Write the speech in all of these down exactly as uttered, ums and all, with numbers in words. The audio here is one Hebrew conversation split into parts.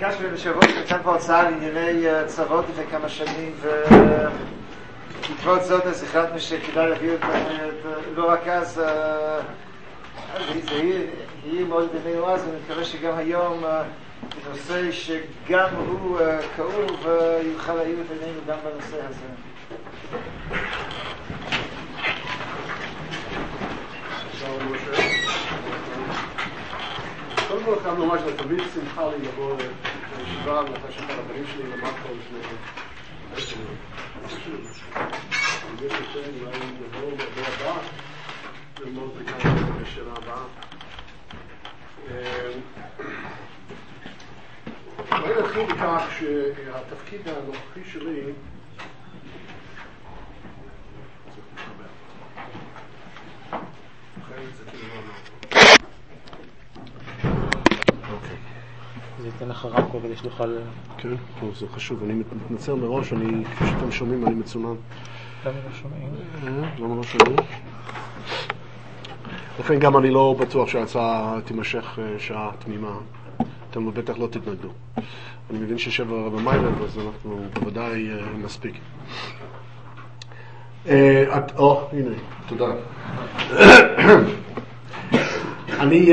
ביקשנו לשבוע שנתן כבר הרצאה לענייני צבאות לפני כמה שנים, ובעקבות זאת אז החלטנו שכדאי להביא את לא רק אז, זה יהיה מאוד בינינו אז, ואני מקווה שגם היום נושא שגם הוא כאוב יוכל להעיר בינינו גם בנושא הזה. קודם כל כאן ממש זה תמיד שמחה לי לבוא לישיבה ואתה שאתה רבנים שלי למד פה לפני עשר שנים. אני חושב אולי יבואו בבוא הבא ללמוד בכאן בשנה הבאה. אולי נתחיל בכך שהתפקיד הנוכחי שלי זה ייתן לך רמקול כדי שנוכל... כן, טוב, זה חשוב. אני מתנצל מראש, אני, כפי שאתם שומעים, אני מצונן. למה לא שומעים? למה לא שומעים? לכן גם אני לא בטוח שההצעה תימשך שעה תמימה. אתם בטח לא תתנגדו. אני מבין ששבע רבע מיילה, אז אנחנו בוודאי נספיק. או, הנה, תודה. אני...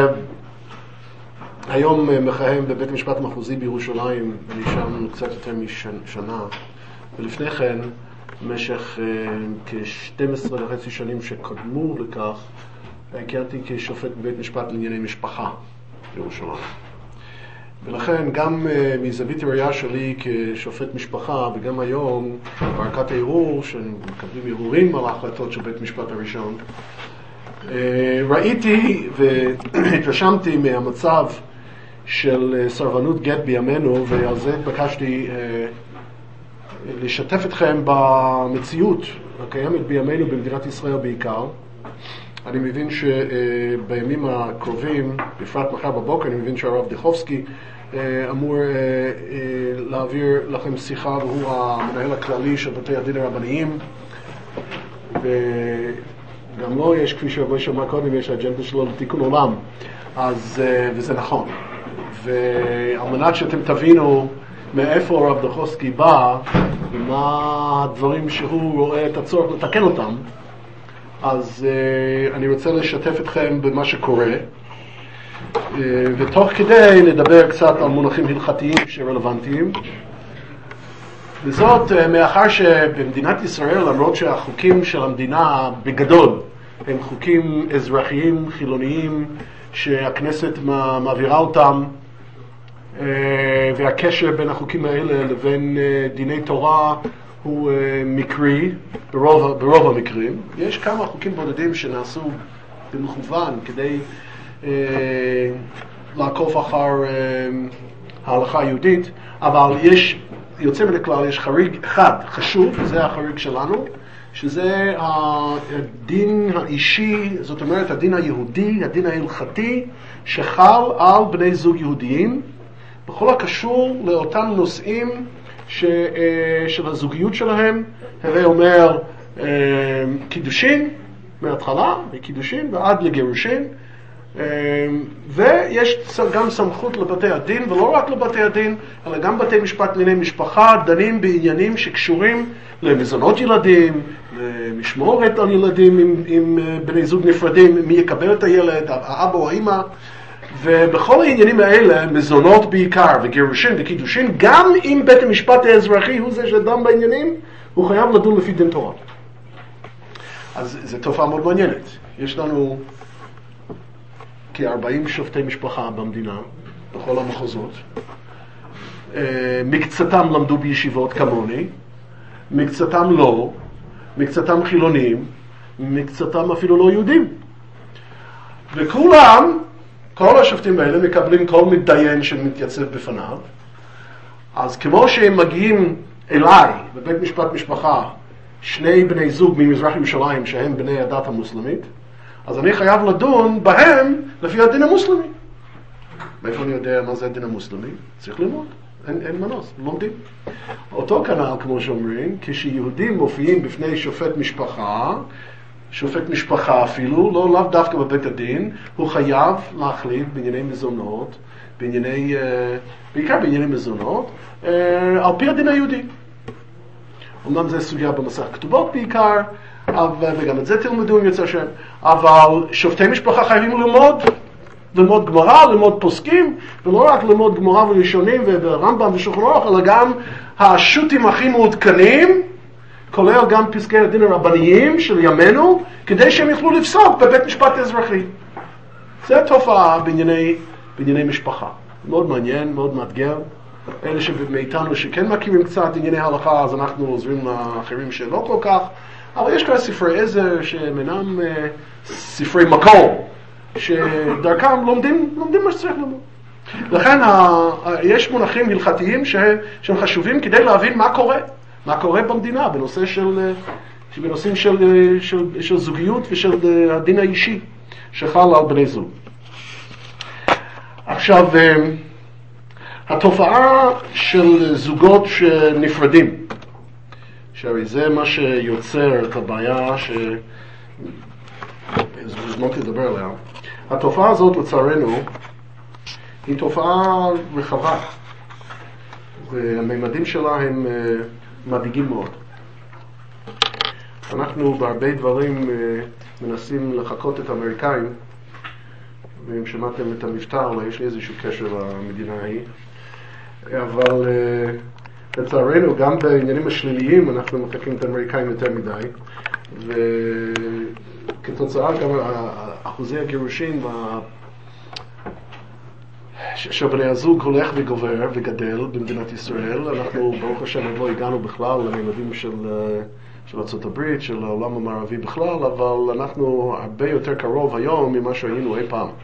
היום מכהן בבית המשפט המחוזי בירושלים, אני שם קצת יותר משנה, ולפני כן, במשך כ-שתים עשרה וחצי שנים שקדמו לכך, הכרתי כשופט בבית משפט לענייני משפחה בירושלים. ולכן גם מזווית הראייה שלי כשופט משפחה, וגם היום בערכאת הערעור, שמקבלים ערעורים על ההחלטות של בית משפט הראשון, ראיתי והתרשמתי מהמצב של סרבנות גט בימינו, ועל זה התבקשתי לשתף אתכם במציאות הקיימת בימינו במדינת ישראל בעיקר. אני מבין שבימים הקרובים, בפרט מחר בבוקר, אני מבין שהרב דיכובסקי אמור להעביר לכם שיחה, והוא המנהל הכללי של בתי הדין הרבניים, וגם לו יש, כפי שהרב שמע קודם, יש האג'נדה שלו לתיקון עולם, אז, וזה נכון. ועל מנת שאתם תבינו מאיפה הרב דיכובסקי בא, ומה הדברים שהוא רואה את הצורך לתקן אותם, אז uh, אני רוצה לשתף אתכם במה שקורה, uh, ותוך כדי נדבר קצת על מונחים הלכתיים שרלוונטיים. וזאת uh, מאחר שבמדינת ישראל, למרות שהחוקים של המדינה בגדול הם חוקים אזרחיים חילוניים שהכנסת מעבירה אותם, uh, והקשר בין החוקים האלה לבין uh, דיני תורה הוא uh, מקרי, ברוב, ברוב המקרים. יש כמה חוקים בודדים שנעשו במכוון כדי uh, לעקוף אחר uh, ההלכה היהודית, אבל יש, יוצא מן הכלל, יש חריג אחד חשוב, וזה החריג שלנו, שזה הדין האישי, זאת אומרת הדין היהודי, הדין ההלכתי, שחל על בני זוג יהודיים, בכל הקשור לאותם נושאים ש, של הזוגיות שלהם. הרי אומר קידושין מההתחלה, מקידושין ועד לגירושין, ויש גם סמכות לבתי הדין, ולא רק לבתי הדין, אלא גם בתי משפט לענייני משפחה דנים בעניינים שקשורים למזונות ילדים, למשמורת על ילדים עם, עם בני זוג נפרדים, מי יקבל את הילד, האבא או האמא, ובכל העניינים האלה, מזונות בעיקר, וגירושין וקידושין, גם אם בית המשפט האזרחי הוא זה שדן בעניינים, הוא חייב לדון לפי דין תורה. אז זו תופעה מאוד מעניינת. יש לנו כ-ארבעים שופטי משפחה במדינה, בכל המחוזות. מקצתם למדו בישיבות כמוני, מקצתם לא, מקצתם חילונים, מקצתם אפילו לא יהודים. וכולם, כל השופטים האלה מקבלים כל מתדיין שמתייצב בפניו. אז כמו שהם מגיעים אליי בבית משפט משפחה, שני בני זוג ממזרח ירושלים שהם בני הדת המוסלמית, אז אני חייב לדון בהם לפי הדין המוסלמי. מאיפה אני יודע מה זה הדין המוסלמי? צריך ללמוד, אין, אין מנוס, לומדים. אותו כנ"ל, כמו שאומרים, כשיהודים מופיעים בפני שופט משפחה, שופט משפחה אפילו, לא לאו דווקא בבית הדין, הוא חייב להחליט בענייני מזונות, בענייני, בעיקר בענייני מזונות, על פי הדין היהודי. אומנם זה סוגיה במסך כתובות בעיקר, וגם את זה תלמדו אם יוצא שם, אבל שופטי משפחה חייבים ללמוד, ללמוד גמרא, ללמוד פוסקים, ולא רק ללמוד גמרא וראשונים ורמב"ם ושולחן ערוך, אלא גם השו"תים הכי מעודכנים, כולל גם פסקי הדין הרבניים של ימינו, כדי שהם יוכלו לפסוק בבית משפט אזרחי. זה תופעה בענייני, בענייני משפחה. מאוד מעניין, מאוד מאתגר. אלה שמאיתנו שכן מכירים קצת ענייני הלכה, אז אנחנו עוזרים לאחרים שלא כל כך. אבל יש כאלה ספרי עזר שהם אינם אה, ספרי מקור, שדרכם לומדים, לומדים מה שצריך ללמוד. לכן ה, ה, יש מונחים הלכתיים ש, שהם חשובים כדי להבין מה קורה. מה קורה במדינה בנושא של, בנושאים של, של, של זוגיות ושל הדין האישי שחל על בני זוג. עכשיו, התופעה של זוגות שנפרדים, שהרי זה מה שיוצר את הבעיה שהזמנתי לדבר עליה, התופעה הזאת לצערנו היא תופעה רחבה, והממדים שלה הם מדאיגים מאוד. אנחנו בהרבה דברים מנסים לחקות את האמריקאים, ואם שמעתם את המבטא, אולי יש לי איזשהו קשר למדינה ההיא, אבל לצערנו גם בעניינים השליליים אנחנו מחקים את האמריקאים יותר מדי, וכתוצאה גם אחוזי הגירושים של בני הזוג הולך וגובר וגדל במדינת ישראל. אנחנו ברוך השם עוד לא הגענו בכלל לממדים של, של ארצות הברית, של העולם המערבי בכלל, אבל אנחנו הרבה יותר קרוב היום ממה שהיינו אי פעם.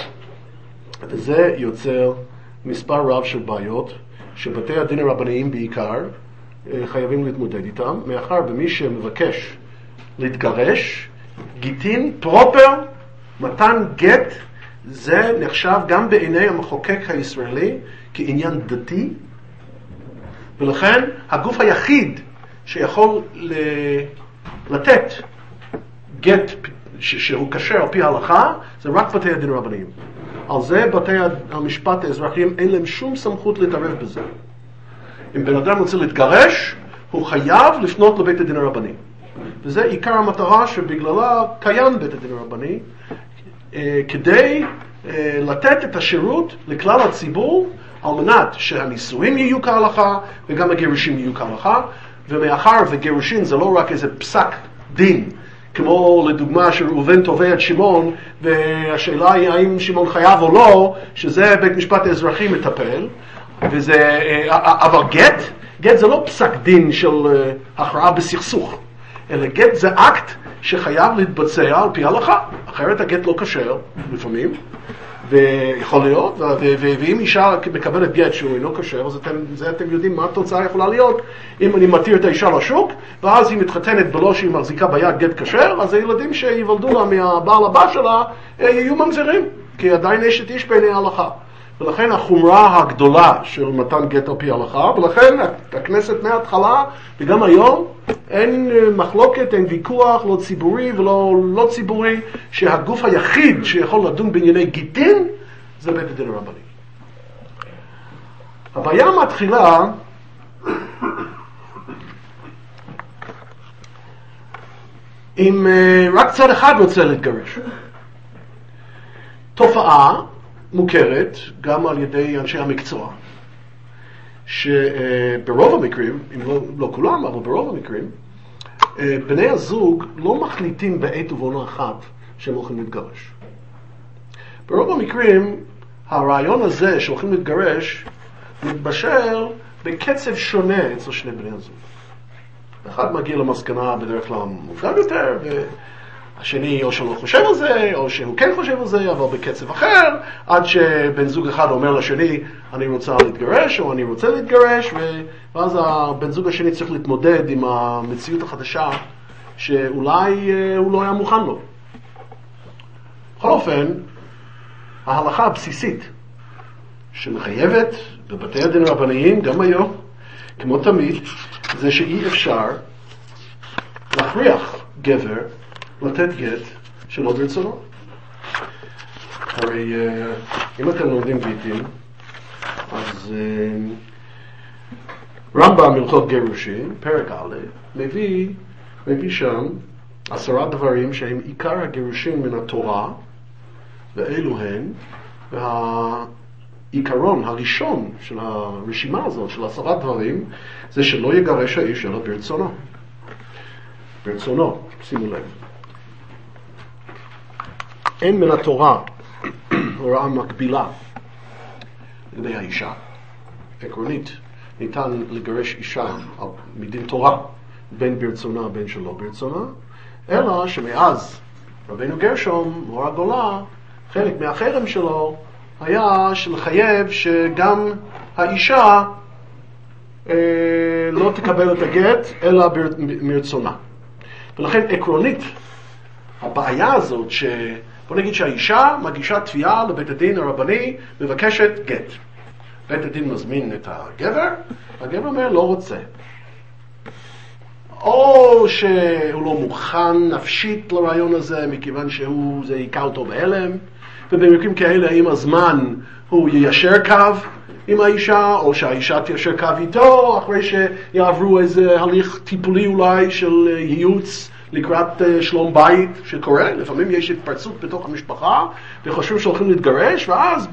וזה יוצר מספר רב של בעיות שבתי הדין הרבניים בעיקר חייבים להתמודד איתם, מאחר במי שמבקש להתגרש, גיטין פרופר, מתן גט, זה נחשב גם בעיני המחוקק הישראלי כעניין דתי, ולכן הגוף היחיד שיכול לתת גט שהוא כשר על פי ההלכה זה רק בתי הדין הרבניים. על זה בתי המשפט האזרחיים אין להם שום סמכות להתערב בזה. אם בן אדם רוצה להתגרש, הוא חייב לפנות לבית הדין הרבני. וזה עיקר המטרה שבגללה קיים בית הדין הרבני, כדי לתת את השירות לכלל הציבור, על מנת שהנישואים יהיו כהלכה וגם הגירושים יהיו כהלכה. ומאחר וגירושים זה לא רק איזה פסק דין, כמו לדוגמה שראובן תובע את שמעון, והשאלה היא האם שמעון חייב או לא, שזה בית משפט האזרחי מטפל, וזה, אבל גט, גט זה לא פסק דין של הכרעה בסכסוך, אלא גט זה אקט שחייב להתבצע על פי ההלכה, אחרת הגט לא כשר לפעמים, ויכול להיות, ואם אישה מקבלת גט שהוא אינו כשר, אז אתם, זה אתם יודעים מה התוצאה יכולה להיות. אם אני מתיר את האישה לשוק, ואז היא מתחתנת בלא שהיא מחזיקה ביד גט כשר, אז הילדים שיוולדו לה מהבעל הבא שלה יהיו ממזרים, כי עדיין יש את איש בעיני ההלכה. ולכן החומרה הגדולה של מתן גט על פי ההלכה, ולכן הכנסת מההתחלה וגם היום אין מחלוקת, אין ויכוח, לא ציבורי ולא לא ציבורי, שהגוף היחיד שיכול לדון בענייני גיטין זה בית הדין הרבני. הבעיה מתחילה אם רק צד אחד רוצה להתגרש. תופעה מוכרת גם על ידי אנשי המקצוע, שברוב המקרים, אם לא, לא כולם, אבל ברוב המקרים, בני הזוג לא מחליטים בעת ובעונה אחת שהם הולכים להתגרש. ברוב המקרים, הרעיון הזה שהולכים להתגרש מתבשל בקצב שונה אצל שני בני הזוג. אחד מגיע למסקנה בדרך כלל מוקדם יותר, השני או שלא חושב על זה, או שהוא כן חושב על זה, אבל בקצב אחר, עד שבן זוג אחד אומר לשני, אני רוצה להתגרש, או אני רוצה להתגרש, ואז הבן זוג השני צריך להתמודד עם המציאות החדשה, שאולי הוא לא היה מוכן לו. בכל אופן, ההלכה הבסיסית, שמחייבת בבתי הדין הרבניים, גם היום, כמו תמיד, זה שאי אפשר להכריח גבר לתת גט שלא ברצונו. הרי אם אתם לומדים גיטין, אז רמב"ם הלכות גירושין, פרק א', מביא, מביא שם עשרה דברים שהם עיקר הגירושין מן התורה, ואלו הן, והעיקרון הראשון של הרשימה הזאת, של עשרה דברים, זה שלא יגרש האיש אלא ברצונו. ברצונו, שימו לב. אין מן התורה הוראה מקבילה לגבי האישה. עקרונית, ניתן לגרש אישה מדין תורה, בין ברצונה בין שלא ברצונה, אלא שמאז רבינו גרשום, מורה גדולה, חלק מהחרם שלו היה שלחייב שגם האישה אה, לא תקבל את הגט אלא מרצונה. ולכן עקרונית הבעיה הזאת ש... בוא נגיד שהאישה מגישה תביעה לבית הדין הרבני, מבקשת גט. בית הדין מזמין את הגבר, הגבר אומר לא רוצה. או שהוא לא מוכן נפשית לרעיון הזה, מכיוון שהוא, זה יקע אותו בהלם, ובמקרים כאלה עם הזמן הוא יישר קו עם האישה, או שהאישה תיישר קו איתו, אחרי שיעברו איזה הליך טיפולי אולי של ייעוץ, לקראת שלום בית שקורה. לפעמים יש התפרצות בתוך המשפחה וחושבים שהולכים להתגרש, ואז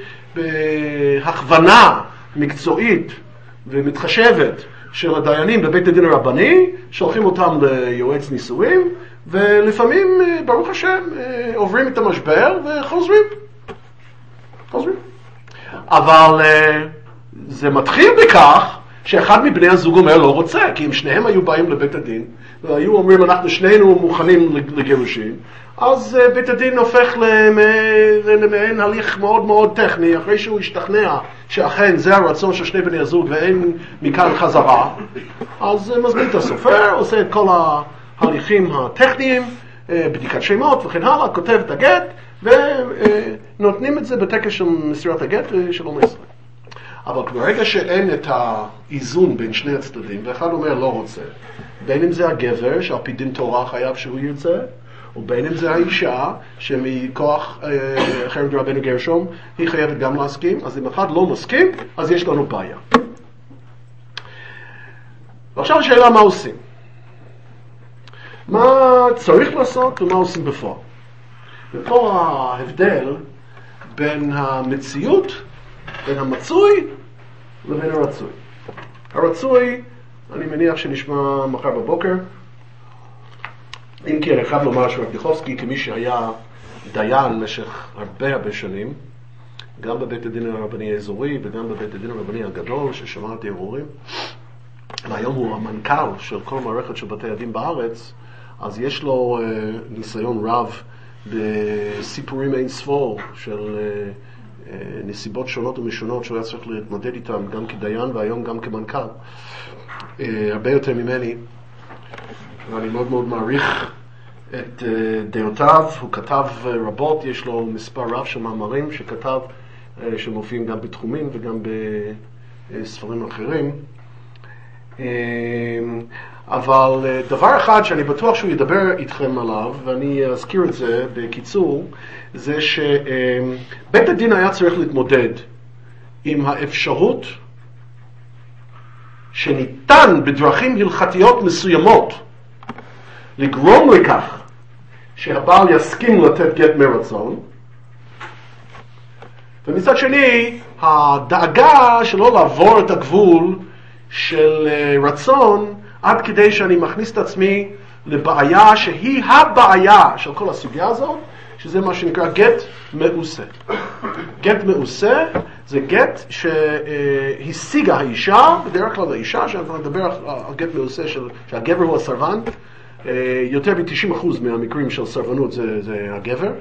בהכוונה מקצועית ומתחשבת של הדיינים בבית הדין הרבני שולחים אותם ליועץ נישואים, ולפעמים ברוך השם עוברים את המשבר וחוזרים חוזרים. אבל זה מתחיל בכך שאחד מבני הזוג אומר לא רוצה, כי אם שניהם היו באים לבית הדין והיו אומרים אנחנו שנינו מוכנים לגירושין, אז בית הדין הופך למעין הליך מאוד מאוד טכני, אחרי שהוא השתכנע שאכן זה הרצון של שני בני הזוג ואין מכאן חזרה, אז מזמין את הסופר, עושה את כל ההליכים הטכניים, בדיקת שמות וכן הלאה, כותב את הגט ונותנים את זה בטקס של מסירת הגט של המסר. אבל ברגע שאין את האיזון בין שני הצדדים, ואחד אומר לא רוצה, בין אם זה הגבר שעל פי דין תורה חייב שהוא ירצה, או בין אם זה האישה שמכוח חרם דרבנו גרשום היא חייבת גם להסכים, אז אם אחד לא מסכים, אז יש לנו בעיה. ועכשיו השאלה מה עושים? מה צריך לעשות ומה עושים בפועל? ופה ההבדל בין המציאות, בין המצוי לבין הרצוי. הרצוי, אני מניח שנשמע מחר בבוקר, אם כי אני חייב לומר שרבניחובסקי, כמי שהיה דיין במשך הרבה הרבה שנים, גם בבית הדין הרבני האזורי וגם בבית הדין הרבני הגדול ששמע את הערעורים, והיום הוא המנכ"ל של כל מערכת של בתי הדין בארץ, אז יש לו uh, ניסיון רב בסיפורים אין ספור של uh, uh, נסיבות שונות ומשונות שהוא היה צריך להתמודד איתם גם כדיין והיום גם כמנכ"ל. Uh, הרבה יותר ממני, ואני מאוד מאוד מעריך את uh, דעותיו. הוא כתב uh, רבות, יש לו מספר רב של מאמרים שכתב, uh, שמופיעים גם בתחומים וגם בספרים אחרים. Uh, אבל דבר אחד שאני בטוח שהוא ידבר איתכם עליו, ואני אזכיר את זה בקיצור, זה שבית הדין היה צריך להתמודד עם האפשרות שניתן בדרכים הלכתיות מסוימות לגרום לכך שהבעל יסכים לתת גט מרצון, ומצד שני הדאגה שלא לעבור את הגבול של רצון עד כדי שאני מכניס את עצמי לבעיה שהיא הבעיה של כל הסוגיה הזאת, שזה מה שנקרא גט מעושה. גט מעושה זה גט שהשיגה האישה, בדרך כלל האישה, שאנחנו נדבר על גט מעושה של, שהגבר הוא הסרבן, יותר מ-תשעים אחוז מהמקרים של סרבנות זה, זה הגבר,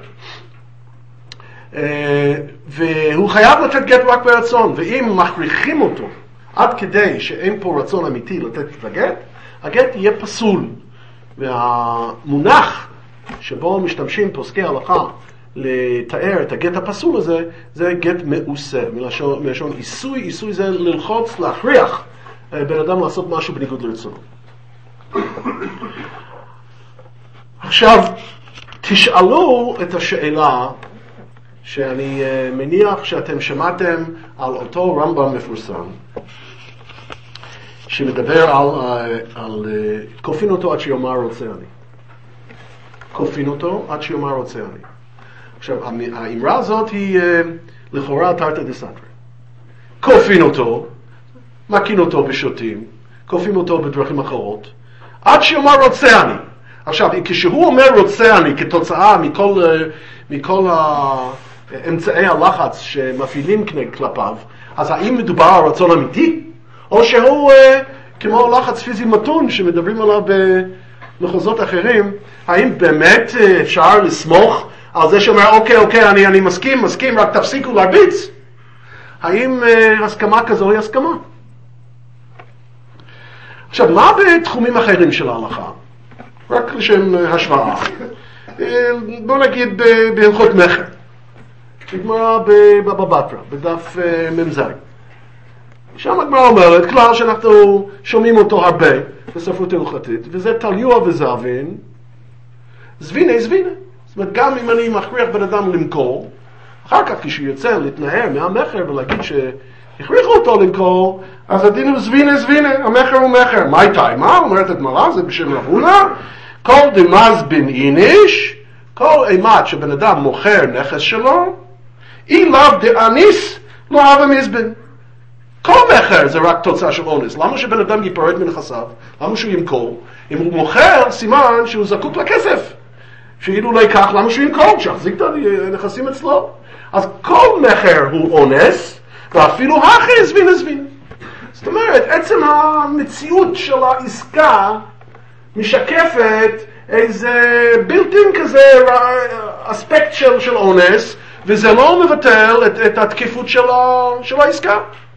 והוא חייב לתת גט רק ברצון, ואם מכריחים אותו עד כדי שאין פה רצון אמיתי לתת את הגט, הגט יהיה פסול. והמונח שבו משתמשים פוסקי הלכה לתאר את הגט הפסול הזה, זה גט מעושה, מלשון, מלשון עיסוי. עיסוי זה ללחוץ, להכריח בן אדם לעשות משהו בניגוד לרצונו. עכשיו, תשאלו את השאלה שאני uh, מניח שאתם שמעתם על אותו רמב"ם מפורסם, שמדבר על, uh, על uh, כופין אותו עד שיאמר רוצה אני. כופין אותו עד שיאמר רוצה אני. עכשיו, האמרה הזאת היא uh, לכאורה תרתי דסתרי. כופין אותו, מכין אותו בשוטים, כופין אותו בדרכים אחרות, עד שיאמר רוצה אני. עכשיו, כשהוא אומר רוצה אני כתוצאה מכל, מכל אמצעי הלחץ שמפעילים כלפיו, אז האם מדובר על רצון אמיתי? או שהוא כמו לחץ פיזי מתון שמדברים עליו במחוזות אחרים, האם באמת אפשר לסמוך על זה שאומר אוקיי, אוקיי, אני, אני מסכים, מסכים, רק תפסיקו להרביץ? האם הסכמה כזו היא הסכמה? עכשיו, מה בתחומים אחרים של ההלכה? רק לשם השוואה. בוא נגיד בהלכות מכר. נגמרה בבבא בתרא, בדף ממז. שם הגמרא אומרת, כלל שאנחנו שומעים אותו הרבה בספרות הלכתית, וזה תליוע וזהבין, זבינה זבינה. זאת אומרת, גם אם אני מכריח בן אדם למכור, אחר כך כשהוא יוצא להתנער מהמכר ולהגיד שהכריחו אותו למכור, אז הדין הוא זבינה זבינה, המכר הוא מכר. מה איתי? מה? אומרת הגמרא, זה בשם רב הונא, כל דמז בן איניש, כל אימת שבן אדם מוכר נכס שלו, אי לאו דאניס לא הווה מזבן. כל מכר זה רק תוצאה של אונס. למה שבן אדם ייפרד מנכסיו? למה שהוא ימכור? אם הוא מוכר, סימן שהוא זקוק לכסף. שאילו לא ייקח, למה שהוא ימכור? שיחזיק את הנכסים אצלו. אז כל מכר הוא אונס, ואפילו הכי זבין זבין. זאת אומרת, עצם המציאות של העסקה משקפת איזה בילטין כזה, אספקט של, של אונס, וזה לא מבטל את, את התקיפות של, ה, של העסקה.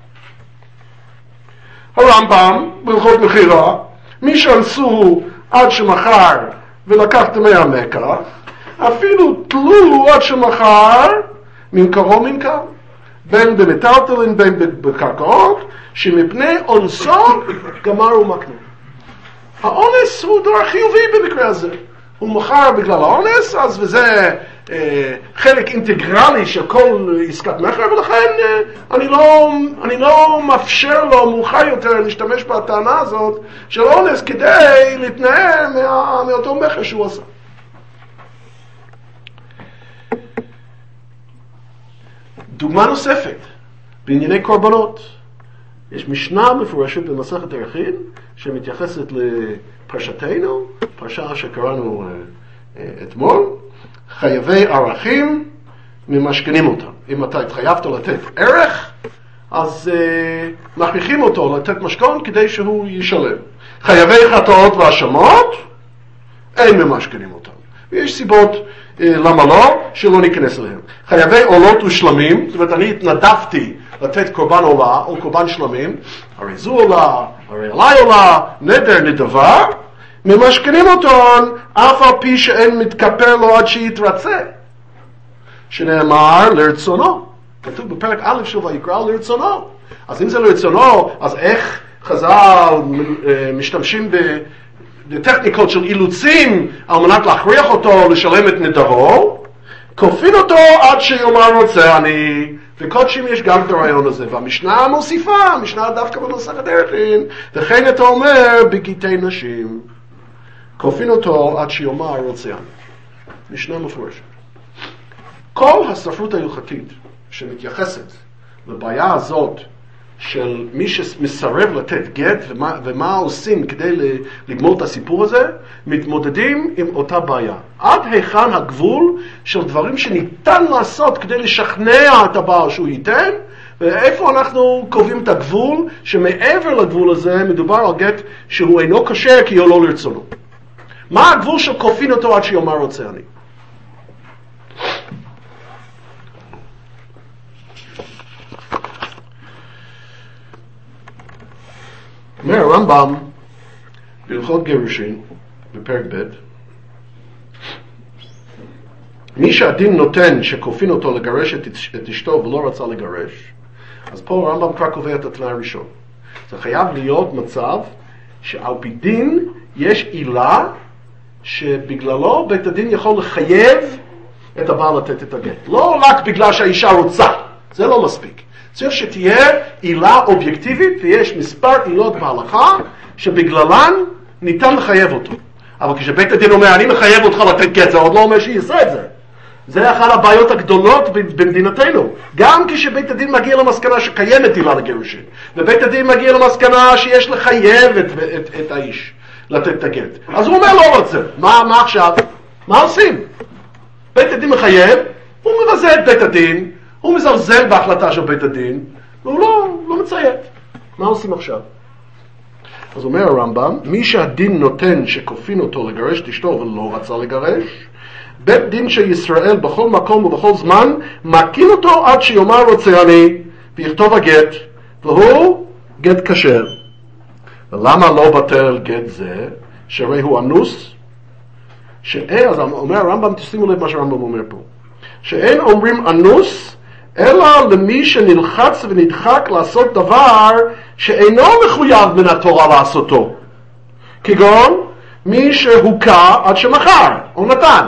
הרמב"ם, בהלכות מכירה, מי שאנסו עד שמחר ולקח דמי המקח, אפילו תלו עד שמחר, ממכרו ממכר, בין במטלטלין בין בקרקעות, שמפני אונסו גמר ומקנה. האונס הוא דבר חיובי במקרה הזה. הוא מוכר בגלל האונס, אז וזה אה, חלק אינטגרלי של כל עסקת מכר, ולכן אה, אני, לא, אני לא מאפשר לו מאוחר יותר להשתמש בטענה הזאת של אונס כדי להתנער מה, מאותו מכר שהוא עשה. דוגמה נוספת, בענייני קורבנות. יש משנה מפורשת במסכת ערכין שמתייחסת לפרשתנו, פרשה שקראנו אתמול, חייבי ערכים ממשכנים אותם. אם אתה התחייבת לתת ערך, אז uh, מכריחים אותו לתת משכון כדי שהוא ישלם. חייבי חטאות והאשמות, אין ממשכנים אותם. ויש סיבות uh, למה לא, שלא ניכנס אליהם. חייבי עולות ושלמים, זאת אומרת אני התנדבתי לתת קורבן עולה או קורבן שלמים, הרי זו עולה, הרי עלי עולה, נדר נדבה, ממשכנים אותם אף על פי שאין מתכפר לו עד שיתרצה. שנאמר לרצונו. כתוב בפרק א' של ויקרא לרצונו. אז אם זה לרצונו, אז איך חז"ל משתמשים בטכניקות של אילוצים על מנת להכריח אותו לשלם את נדרו? כופין אותו עד שיאמר רוצה אני. וקודשים יש גם את הרעיון הזה. והמשנה מוסיפה, המשנה דווקא במסכת ערכין, וכן אתה אומר בגיטי נשים. כופין אותו עד שיאמר רוצה אני. משנה מפורשת. כל הספרות ההלכתית שמתייחסת לבעיה הזאת של מי שמסרב לתת גט ומה, ומה עושים כדי לגמור את הסיפור הזה, מתמודדים עם אותה בעיה. עד היכן הגבול של דברים שניתן לעשות כדי לשכנע את הבעל שהוא ייתן, ואיפה אנחנו קובעים את הגבול שמעבר לגבול הזה מדובר על גט שהוא אינו כשר כי הוא לא לרצונו. מה הגבול של כופין אותו עד שיאמר רוצה אני? אומר הרמב"ם בהלכות גירושין בפרק ב', מי שהדין נותן שכופין אותו לגרש את, את אשתו ולא רצה לגרש, אז פה הרמב"ם כבר קובע את התנאי הראשון. זה חייב להיות מצב שעל פי דין יש עילה שבגללו בית הדין יכול לחייב את הבעל לתת את הגט. לא רק בגלל שהאישה רוצה, זה לא מספיק. צריך שתהיה עילה אובייקטיבית, ויש מספר עילות בהלכה שבגללן ניתן לחייב אותו. אבל כשבית הדין אומר, אני מחייב אותך לתת גט, זה עוד לא אומר שיעשה את זה. זה אחת הבעיות הגדולות במדינתנו. גם כשבית הדין מגיע למסקנה שקיימת עילה לגירושין, ובית הדין מגיע למסקנה שיש לחייב את, את, את האיש לתת את הגט. אז הוא אומר לא רוצה. מה, מה עכשיו? מה עושים? בית הדין מחייב, הוא מבזה את בית הדין, הוא מזלזל בהחלטה של בית הדין, והוא לא, לא מציית. מה עושים עכשיו? אז אומר הרמב"ם, מי שהדין נותן שכופין אותו לגרש את אשתו ולא רצה לגרש, בית דין של ישראל בכל מקום ובכל זמן, מקים אותו עד שיאמר רוצה אני, ויכתוב הגט, והוא גט כשר. ולמה לא בטל גט זה? שהרי הוא אנוס? שאין, אז אומר הרמב"ם, תשימו לב מה שהרמב"ם אומר פה, שאין אומרים אנוס, אלא למי שנלחץ ונדחק לעשות דבר שאינו מחויב מן התורה לעשותו. כגון מי שהוקע עד שמחר, או נתן.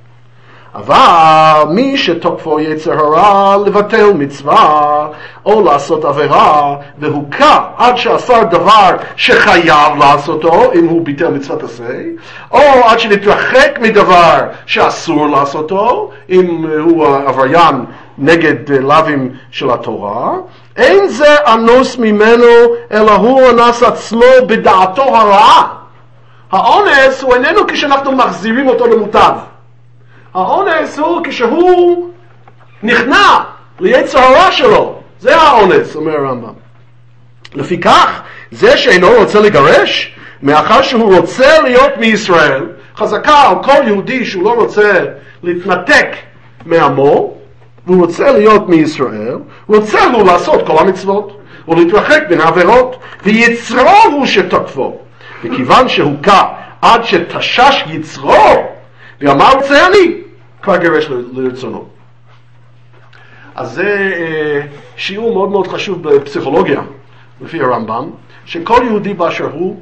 אבל מי שתוקפו יצר הרע לבטל מצווה או לעשות עבירה והוקע עד שעשה דבר שחייב לעשותו אם הוא ביטל מצוות עשה, או עד שנתרחק מדבר שאסור לעשותו אם הוא עבריין נגד לאווים של התורה, אין זה אנוס ממנו אלא הוא אנס עצמו בדעתו הרעה. האונס הוא איננו כשאנחנו מחזירים אותו למוטב. האונס הוא כשהוא נכנע ליצר הרע שלו. זה האונס, אומר הרמב"ם. לפיכך, זה שאינו רוצה לגרש, מאחר שהוא רוצה להיות מישראל, חזקה על כל יהודי שהוא לא רוצה להתנתק מעמו, והוא רוצה להיות מישראל, הוא רוצה לו לעשות כל המצוות, ולהתרחק בין העבירות, ויצרו הוא שתקפו. וכיוון שהוקע עד שתשש יצרו, ואמר רוצה אני, כבר גרש לרצונו. אז זה שיעור מאוד מאוד חשוב בפסיכולוגיה, לפי הרמב"ם, שכל יהודי באשר הוא,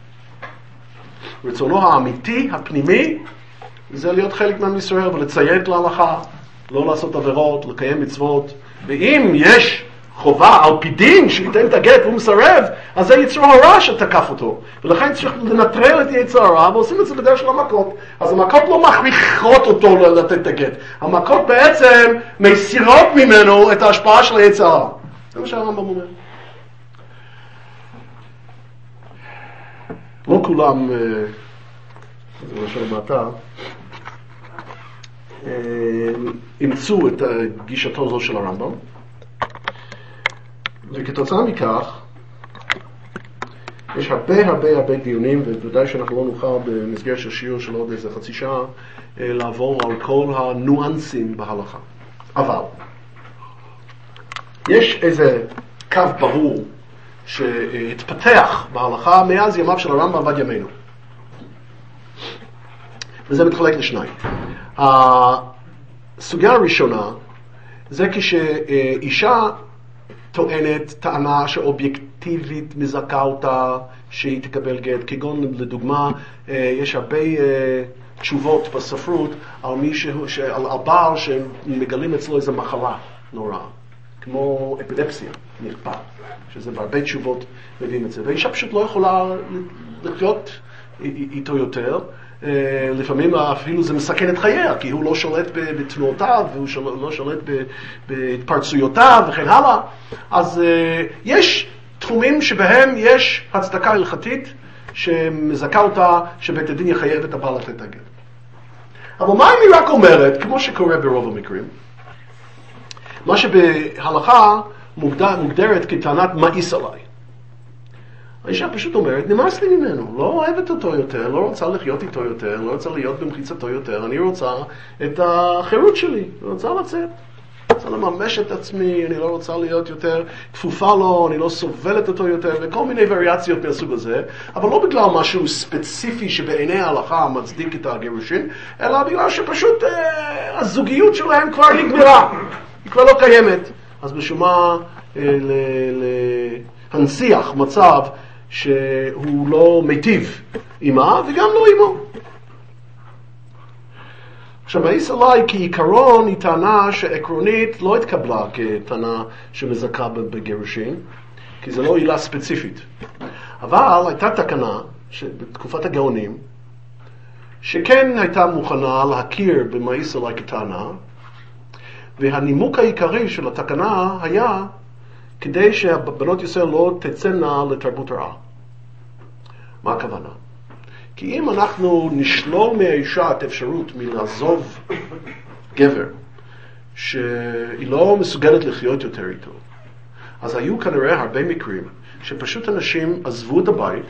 רצונו האמיתי, הפנימי, זה להיות חלק מעם ישראל ולציית להלכה, לא לעשות עבירות, לקיים מצוות. ואם יש חובה על פי דין שייתן את הגט והוא מסרב, אז זה יצר הרע שתקף אותו. ולכן צריך לנטרל את יצר הרע, ועושים את זה בדרך של המכות. אז המכות לא מכריחות אותו לתת את הגט. המכות בעצם מסירות ממנו את ההשפעה של היצר הרע. זה מה שהרמב"ם אומר. לא כולם, זה מה שאמרת, אימצו את גישתו הזו של הרמב"ם. וכתוצאה מכך, יש הרבה הרבה הרבה דיונים, ובוודאי שאנחנו לא נוכל במסגרת של שיעור של עוד איזה חצי שעה, לעבור על כל הניואנסים בהלכה. אבל, יש איזה קו ברור שהתפתח בהלכה מאז ימיו של הרמב"ם ועד ימינו. וזה מתחלק לשניים. הסוגיה הראשונה, זה כשאישה טוענת טענה שאובייקטיבית מזכה אותה שהיא תקבל גט. כגון לדוגמה, יש הרבה תשובות בספרות על מישהו, על הבעל שמגלים אצלו איזו מחלה נוראה, כמו אפילפסיה, נכפה, שזה בהרבה תשובות מביאים את זה. והאישה פשוט לא יכולה לחיות איתו יותר. לפעמים אפילו זה מסכן את חייה, כי הוא לא שולט בתנועותיו, והוא לא שולט בהתפרצויותיו וכן הלאה. אז יש תחומים שבהם יש הצדקה הלכתית שמזכה אותה שבית הדין יחייב את הבעל לתת את הגט. אבל מה אם היא רק אומרת, כמו שקורה ברוב המקרים, מה שבהלכה מוגדר, מוגדרת כטענת מאיס עליי. האישה פשוט אומרת, נמאס לי ממנו, לא אוהבת אותו יותר, לא רוצה לחיות איתו יותר, לא רוצה להיות במחיצתו יותר, אני רוצה את החירות שלי, אני רוצה לצאת, אני רוצה לממש את עצמי, אני לא רוצה להיות יותר כפופה לו, אני לא סובלת אותו יותר, וכל מיני וריאציות מהסוג הזה, אבל לא בגלל משהו ספציפי שבעיני ההלכה מצדיק את הגירושין, אלא בגלל שפשוט אה, הזוגיות שלהם כבר נגמרה, היא כבר לא קיימת. אז בשביל מה אה, להנציח מצב שהוא לא מיטיב עימה וגם לא עימו. עכשיו, מאיס עליי כעיקרון היא טענה שעקרונית לא התקבלה כטענה שמזכה בגירושין, כי זה לא עילה ספציפית. אבל הייתה תקנה בתקופת הגאונים, שכן הייתה מוכנה להכיר במאיס עליי כטענה, והנימוק העיקרי של התקנה היה כדי שהבנות ישראל לא תצאנה לתרבות רעה. מה הכוונה? כי אם אנחנו נשלול מהאישה את האפשרות מלעזוב גבר שהיא לא מסוגלת לחיות יותר איתו, אז היו כנראה הרבה מקרים שפשוט אנשים עזבו את הבית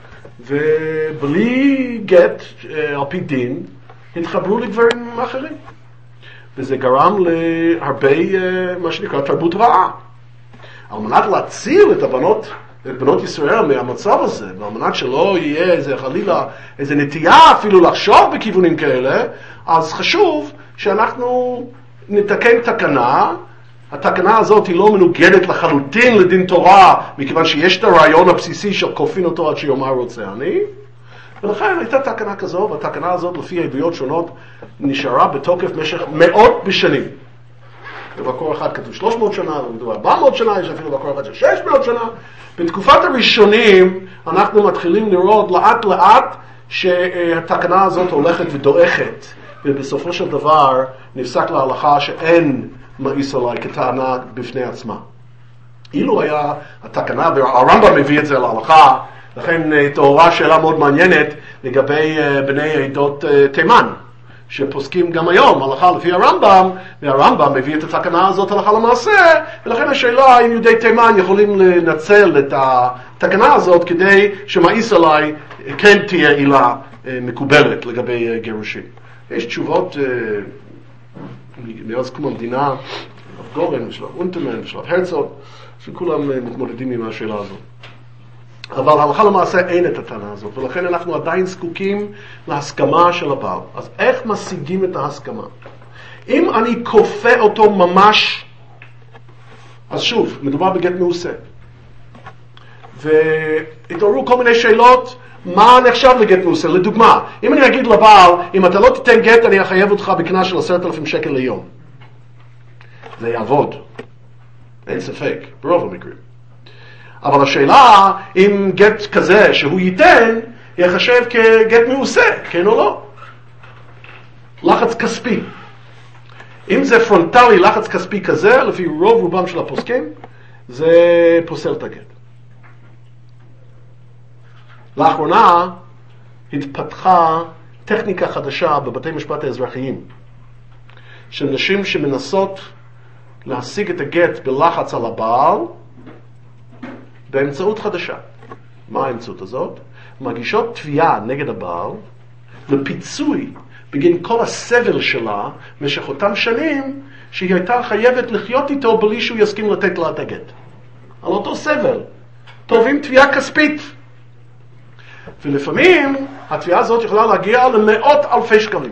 ובלי גט על פי דין התחברו לגברים אחרים, וזה גרם להרבה מה שנקרא תרבות רעה. על מנת להציל את הבנות את בנות ישראל מהמצב הזה, ועל מנת שלא יהיה איזה חלילה, איזה נטייה אפילו לחשוב בכיוונים כאלה, אז חשוב שאנחנו נתקן תקנה. התקנה הזאת היא לא מנוגדת לחלוטין לדין תורה, מכיוון שיש את הרעיון הבסיסי של כופין אותו עד שיאמר רוצה אני, ולכן הייתה תקנה כזו, והתקנה הזאת לפי עדויות שונות נשארה בתוקף במשך מאות בשנים. בבקור אחד כתוב שלוש מאות שנה, ארבע מאות שנה, יש אפילו בבקור אחד של שש מאות שנה. בתקופת הראשונים אנחנו מתחילים לראות לאט לאט שהתקנה הזאת הולכת ודועכת, ובסופו של דבר נפסק להלכה שאין מאיס עליי כטענה בפני עצמה. אילו היה התקנה, והרמב"ם מביא את זה להלכה, לכן התעוררה שאלה מאוד מעניינת לגבי בני עדות תימן, שפוסקים גם היום הלכה לפי הרמב"ם, והרמב"ם מביא את התקנה הזאת הלכה למעשה, ולכן השאלה אם יהודי תימן יכולים לנצל את התקנה הזאת כדי שמאיס עליי כן תהיה עילה מקובלת לגבי גירושים. יש תשובות מאז קום המדינה, שלב גורן, שלב אונטרמן, שלב הרצוג, שכולם מתמודדים עם השאלה הזאת. אבל הלכה למעשה אין את הטענה הזאת, ולכן אנחנו עדיין זקוקים להסכמה של הבעל. אז איך משיגים את ההסכמה? אם אני כופה אותו ממש, אז שוב, מדובר בגט מעושה. והתעוררו כל מיני שאלות, מה נחשב לגט מעושה? לדוגמה, אם אני אגיד לבעל, אם אתה לא תיתן גט, אני אחייב אותך בקנס של עשרת אלפים שקל ליום. זה יעבוד. אין ספק, ברוב המקרים. אבל השאלה, אם גט כזה שהוא ייתן, יחשב כגט מעושה, כן או לא? לחץ כספי. אם זה פרונטלי, לחץ כספי כזה, לפי רוב רובם של הפוסקים, זה פוסל את הגט. לאחרונה התפתחה טכניקה חדשה בבתי משפט האזרחיים, של נשים שמנסות להשיג את הגט בלחץ על הבעל, באמצעות חדשה. מה האמצעות הזאת? מגישות תביעה נגד הבעל לפיצוי בגין כל הסבל שלה במשך אותם שנים שהיא הייתה חייבת לחיות איתו בלי שהוא יסכים לתת לה את הגט. על אותו סבל. תובעים תביעה כספית. ולפעמים התביעה הזאת יכולה להגיע למאות אלפי שקלים.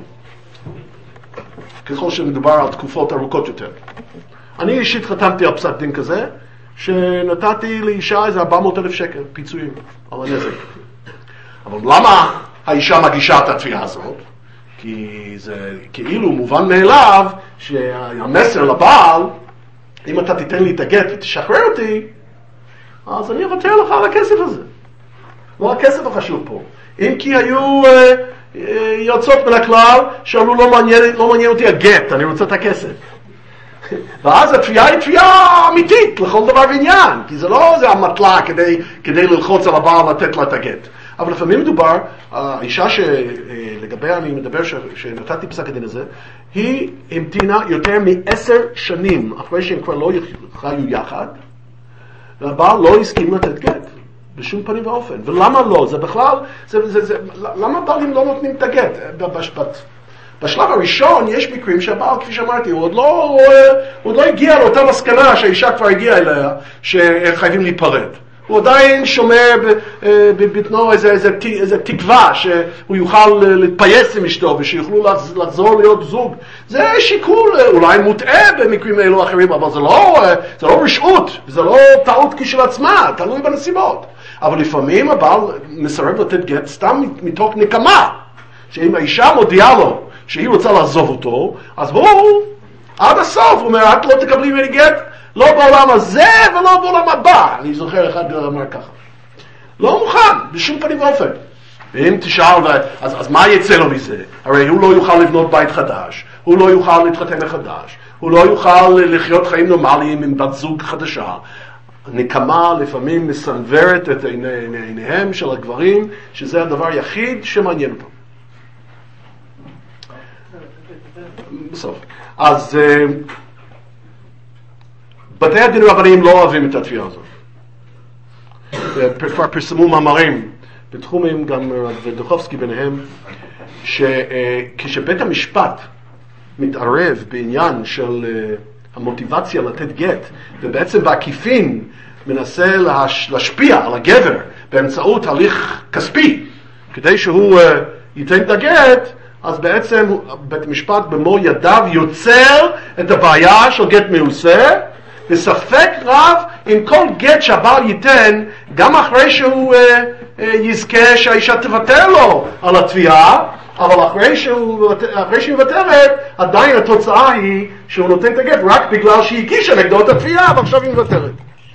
ככל שמדובר על תקופות ארוכות יותר. אני אישית חתמתי על פסק דין כזה, שנתתי לאישה איזה ארבע מאות אלף שקל פיצויים על הנזק. אבל למה האישה מגישה את התביעה הזאת? כי זה כאילו מובן מאליו שהמסר לבעל, אם אתה תיתן לי את הגט ותשחרר אותי, אז אני אוותר לך על הכסף הזה. לא הכסף החשוב פה. אם כי היו אה, אה, יוצאות מן הכלל שאמרו לא מעניין, לא מעניין אותי הגט, אני רוצה את הכסף. ואז התביעה היא תביעה אמיתית לכל דבר ועניין, כי זה לא זה המטלה כדי, כדי ללחוץ על הבעל לתת לה את הגט. אבל לפעמים מדובר, האישה שלגביה אני מדבר ש, שנתתי פסק הדין הזה, היא המתינה יותר מעשר שנים אחרי שהם כבר לא חיו יחד, והבעל לא הסכים לתת גט. בשום פנים ואופן. ולמה לא? זה בכלל, זה, זה, זה, למה בעלים לא נותנים את הגט? בשבת. בשלב הראשון יש מקרים שהבעל, כפי שאמרתי, הוא עוד לא, הוא עוד לא הגיע לאותה מסקנה שהאישה כבר הגיעה אליה, שחייבים להיפרד. הוא עדיין שומר בבטנו איזה, איזה, איזה תקווה שהוא יוכל להתפייס עם אשתו ושיוכלו לחזור להיות זוג. זה שיקול אולי מוטעה במקרים אלו אחרים, אבל זה לא, זה לא רשעות, זה לא טעות כשל עצמה, תלוי בנסיבות. אבל לפעמים הבעל מסרב לתת גט סתם מתוך נקמה, שאם האישה מודיעה לו שהיא רוצה לעזוב אותו, אז הוא עד הסוף, הוא אומר, את לא תקבלי ממני גט, לא בעולם הזה ולא בעולם הבא. אני זוכר אחד אמר ככה. לא מוכן, בשום פנים ואופן. ואם תשאל, אז, אז מה יצא לו מזה? הרי הוא לא יוכל לבנות בית חדש, הוא לא יוכל להתחתן מחדש, הוא לא יוכל לחיות חיים נורמליים עם בת זוג חדשה. נקמה לפעמים מסנוורת את עיני, עיניהם של הגברים, שזה הדבר היחיד שמעניין אותם. בסוף. אז בתי הדין הרבניים לא אוהבים את התביעה הזאת. כבר פרסמו מאמרים בתחומים, גם ודוחובסקי ביניהם, שכשבית המשפט מתערב בעניין של המוטיבציה לתת גט, ובעצם בעקיפין מנסה להשפיע על הגבר באמצעות הליך כספי, כדי שהוא ייתן את הגט, אז בעצם בית המשפט במו ידיו יוצר את הבעיה של גט מעושה, וספק רב אם כל גט שהבעל ייתן, גם אחרי שהוא uh, uh, יזכה שהאישה תוותר לו על התביעה, אבל אחרי שהוא, אחרי שהיא מוותרת, עדיין התוצאה היא שהוא נותן את הגט רק בגלל שהיא הגישה נגדו את התביעה, ועכשיו היא מוותרת.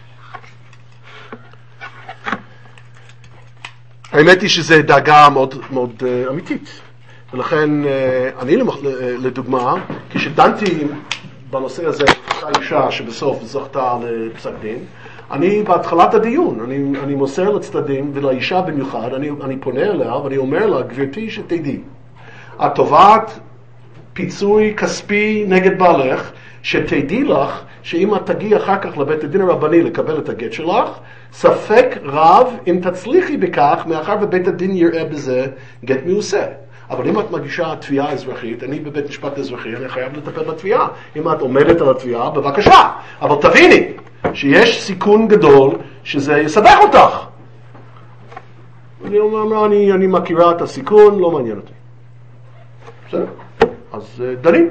האמת היא שזה דאגה מאוד, מאוד uh, אמיתית. ולכן uh, אני לדוגמה, כשדנתי בנושא הזה, אותה אישה שבסוף זכתה לפסק דין, אני בהתחלת הדיון, אני, אני מוסר לצדדים ולאישה במיוחד, אני, אני פונה אליה ואני אומר לה, גברתי שתדעי, את תובעת פיצוי כספי נגד בעלך, שתדעי לך שאם את תגיעי אחר כך לבית הדין הרבני לקבל את הגט שלך, ספק רב אם תצליחי בכך, מאחר ובית הדין יראה בזה גט מעושה. אבל אם את מגישה תביעה אזרחית, אני בבית משפט אזרחי, אני חייב לטפל בתביעה. אם את עומדת על התביעה, בבקשה. אבל תביני שיש סיכון גדול שזה יסבך אותך. אני אומר, אני, אני מכירה את הסיכון, לא מעניין אותי. בסדר? אז דנים.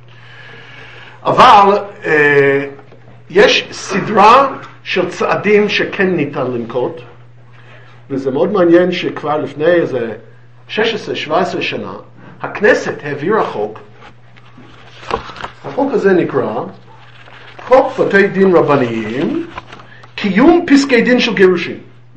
אבל אה, יש סדרה של צעדים שכן ניתן לנקוט, וזה מאוד מעניין שכבר לפני איזה שש עשרה שבע עשרה שנה, הכנסת העבירה חוק, החוק הזה נקרא חוק בתי דין רבניים, קיום פסקי דין של גירושים.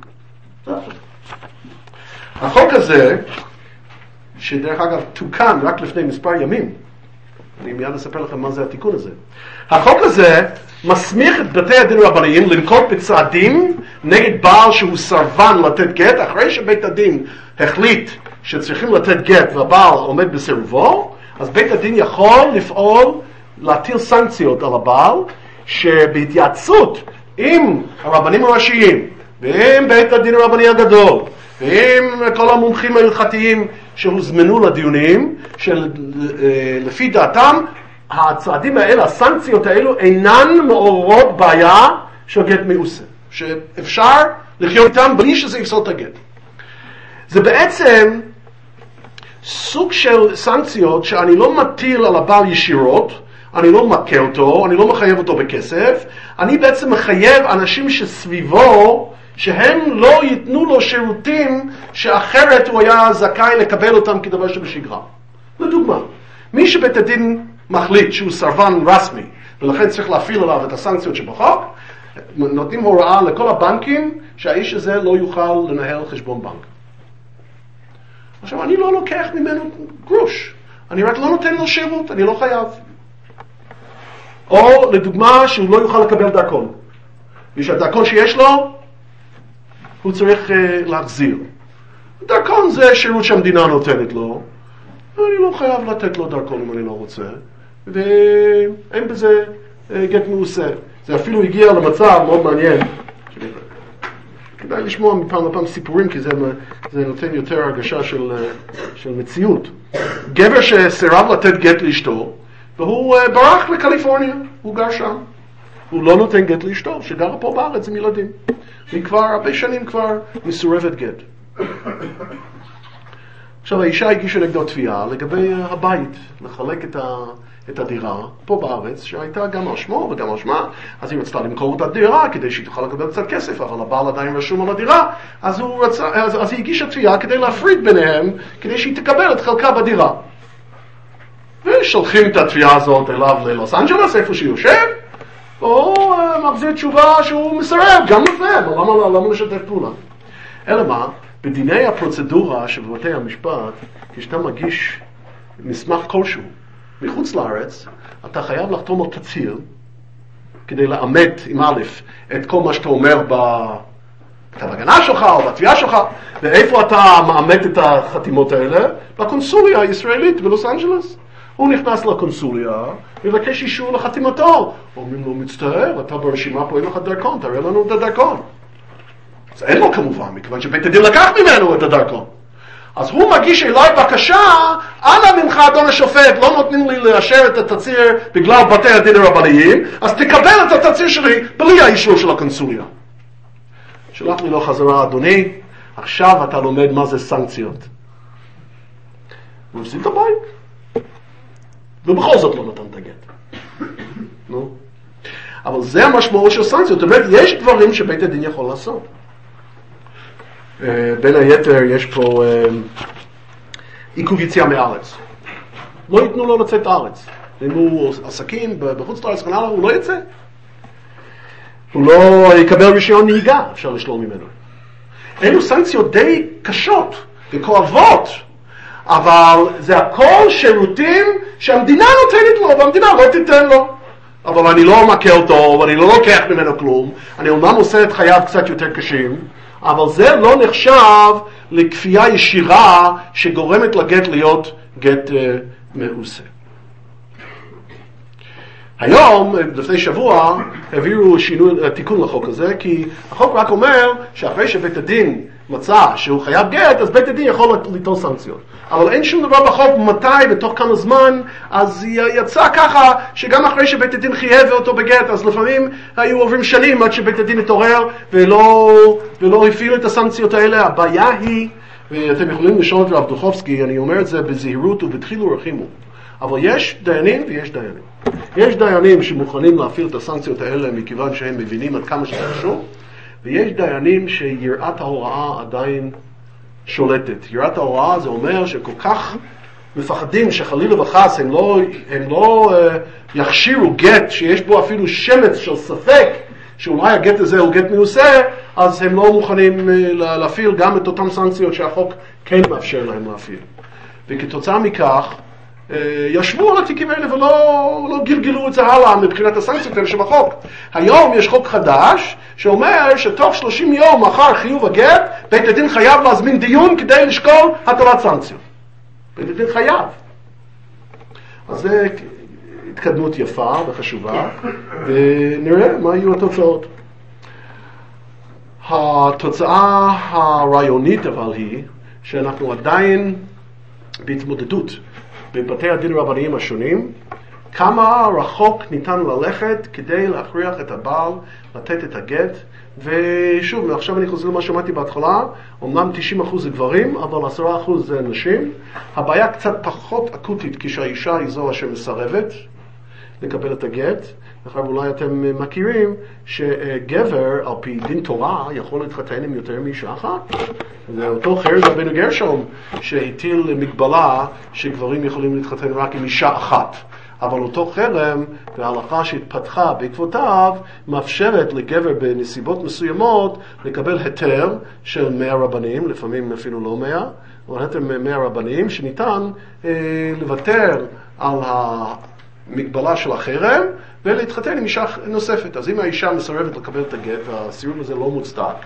החוק הזה, שדרך אגב תוקן רק לפני מספר ימים, אני מיד אספר לכם מה זה התיקון הזה. החוק הזה מסמיך את בתי הדין הרבניים לנקוט בצעדים נגד בעל שהוא סרבן לתת גט, אחרי שבית הדין החליט שצריכים לתת גט והבעל עומד בסירובו, אז בית הדין יכול לפעול, להטיל סנקציות על הבעל, שבהתייעצות עם הרבנים הראשיים, ועם בית הדין הרבני הגדול, ועם כל המומחים ההלכתיים שהוזמנו לדיונים, שלפי דעתם, הצעדים האלה, הסנקציות האלו, אינן מעוררות בעיה של גט מעושה, שאפשר לחיות איתם בלי שזה יפסול את הגט. זה בעצם סוג של סנקציות שאני לא מטיל על הבעל ישירות, אני לא מכה אותו, אני לא מחייב אותו בכסף, אני בעצם מחייב אנשים שסביבו, שהם לא ייתנו לו שירותים שאחרת הוא היה זכאי לקבל אותם כדבר שבשגרה. לדוגמה, מי שבית הדין מחליט שהוא סרבן רסמי, ולכן צריך להפעיל עליו את הסנקציות שבחוק, נותנים הוראה לכל הבנקים שהאיש הזה לא יוכל לנהל חשבון בנק. עכשיו, אני לא לוקח ממנו גרוש, אני רק לא נותן לו שירות, אני לא חייב. או לדוגמה שהוא לא יוכל לקבל דרכון, ושהדרכון שיש לו, הוא צריך uh, להחזיר. דרכון זה שירות שהמדינה נותנת לו, אני לא חייב לתת לו דרכון אם אני לא רוצה, ואין בזה uh, גט מעושה. זה אפילו הגיע למצב מאוד מעניין, כדאי לשמוע מפעם לפעם סיפורים, כי זה, זה נותן יותר הרגשה של, של מציאות. גבר שסירב לתת גט לאשתו, והוא uh, ברח לקליפורניה, הוא גר שם. הוא לא נותן גט לאשתו, שגרה פה בארץ עם ילדים. היא כבר הרבה שנים כבר מסורבת גט. עכשיו האישה הגישה נגדו תביעה לגבי הבית, לחלק את, ה, את הדירה פה בארץ, שהייתה גם על שמו וגם על שמה, אז היא רצתה למכור את הדירה כדי שהיא תוכל לקבל קצת כסף, אבל הבעל עדיין רשום על הדירה, אז, הוא רצה, אז, אז היא הגישה תביעה כדי להפריד ביניהם, כדי שהיא תקבל את חלקה בדירה. שולחים את התביעה הזאת אליו ללוס אנג'לס, איפה שהוא יושב, או מחזיר תשובה שהוא מסרב, גם לזה, אבל למה, למה לשתף פעולה? אלא מה? בדיני הפרוצדורה שבבתי המשפט, כשאתה מגיש מסמך כלשהו מחוץ לארץ, אתה חייב לחתום על תצהיר, כדי לאמת עם א' את כל מה שאתה אומר בכתב הגנה שלך או בתביעה שלך, ואיפה אתה מאמת את החתימות האלה? בקונסוליה הישראלית בלוס אנג'לס. הוא נכנס לקונסוליה, מבקש אישור לחתימתו. אומרים לו, מצטער, אתה ברשימה פה אין לך דרכון, תראה לנו את הדרכון. אז אין לו כמובן, מכיוון שבית הדין לקח ממנו את הדרכון. אז הוא מגיש אליי בקשה, אנא ממך אדון השופט, לא נותנים לי לאשר את התצהיר בגלל בתי הדין הרבניים, אז תקבל את התצהיר שלי בלי האישור של הקונסוליה. שלח לי לו חזרה, אדוני, עכשיו אתה לומד מה זה סנקציות. הוא הפסיד את הבית. ובכל זאת לא נתן את הגט. נו. אבל זה המשמעות של סנקציות. זאת אומרת, יש דברים שבית הדין יכול לעשות. בין היתר יש פה עיכוב יציאה מארץ. לא ייתנו לו לצאת הארץ. אם הוא עסקים בחוץ לארץ, הוא לא יצא. הוא לא יקבל רישיון נהיגה, אפשר לשלול ממנו. אלו סנקציות די קשות וכואבות, אבל זה הכל שירותים שהמדינה נותנת לו, והמדינה לא תיתן לו. אבל אני לא מכה אותו, ואני לא לוקח ממנו כלום. אני אומנם עושה את חייו קצת יותר קשים, אבל זה לא נחשב לכפייה ישירה שגורמת לגט להיות גט uh, מעושה. היום, לפני שבוע, הביאו שינוי, תיקון לחוק הזה, כי החוק רק אומר שאחרי שבית הדין מצא שהוא חייב גט, אז בית הדין יכול ליטול סנקציות. אבל אין שום דבר בחוק מתי ותוך כמה זמן, אז יצא ככה שגם אחרי שבית הדין חייב אותו בגט, אז לפעמים היו עוברים שנים עד שבית הדין התעורר ולא, ולא הפעיל את הסנקציות האלה. הבעיה היא, ואתם יכולים לשאול את רב דוכובסקי, אני אומר את זה בזהירות ובתחילו רחימו, אבל יש דיינים ויש דיינים. יש דיינים שמוכנים להפעיל את הסנקציות האלה מכיוון שהם מבינים עד כמה שזה חשוב, ויש דיינים שיראת ההוראה עדיין שולטת. יראת ההוראה זה אומר שכל כך מפחדים שחלילה וחס הם לא, הם לא uh, יכשירו גט שיש בו אפילו שמץ של ספק שאולי הגט הזה הוא גט מעושה, אז הם לא מוכנים uh, להפעיל גם את אותם סנקציות שהחוק כן מאפשר להם להפעיל. וכתוצאה מכך, ישבו על התיקים האלה ולא לא גלגלו את זה הלאה מבחינת הסנקציות האלה שבחוק. היום יש חוק חדש שאומר שתוך שלושים יום אחר חיוב הגט, בית הדין חייב להזמין דיון כדי לשקול הטלת סנקציות. בית הדין חייב. אז זה התקדמות יפה וחשובה, ונראה מה יהיו התוצאות. התוצאה הרעיונית אבל היא שאנחנו עדיין בהתמודדות בבתי הדין הרבניים השונים, כמה רחוק ניתן ללכת כדי להכריח את הבעל לתת את הגט. ושוב, עכשיו אני חוזר למה שמעתי בהתחלה, אומנם תשעים אחוז זה גברים, אבל עשרה אחוז זה נשים. הבעיה קצת פחות אקוטית כשהאישה היא זו שמסרבת לקבל את הגט. עכשיו אולי אתם מכירים שגבר על פי דין תורה יכול להתחתן עם יותר מאישה אחת. זה אותו חרם רבנו גרשום שהטיל מגבלה שגברים יכולים להתחתן רק עם אישה אחת. אבל אותו חרם וההלכה שהתפתחה בעקבותיו מאפשרת לגבר בנסיבות מסוימות לקבל היתר של מאה רבנים, לפעמים אפילו לא מאה, אבל היתר מאה רבנים שניתן אה, לוותר על המגבלה של החרם ולהתחתן עם אישה נוספת. אז אם האישה מסרבת לקבל את הגט והסירוב הזה לא מוצדק,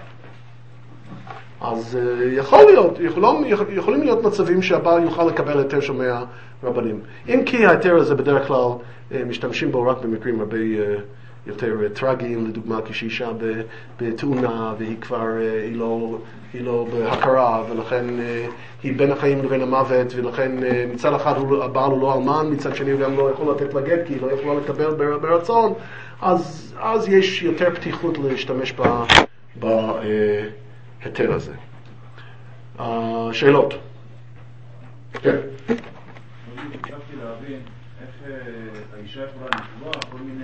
אז uh, יכול להיות, יכולים, יכולים להיות מצבים שהבעל יוכל לקבל היתר של מאה רבנים. אם כי ההיתר הזה בדרך כלל uh, משתמשים בו רק במקרים הרבה uh, יותר uh, טרגיים, לדוגמה כשאישה בתאונה והיא כבר, uh, היא, לא, היא לא בהכרה, ולכן uh, היא בין החיים לבין המוות, ולכן uh, מצד אחד הוא, הבעל הוא לא אלמן, מצד שני הוא גם לא יכול לתת לגט כי היא לא יכולה לקבל ברצון, אז, אז יש יותר פתיחות להשתמש ב... ב uh, היתר הזה. Uh, שאלות? כן. חשבתי להבין איך האישה יכולה לקבוע כל מיני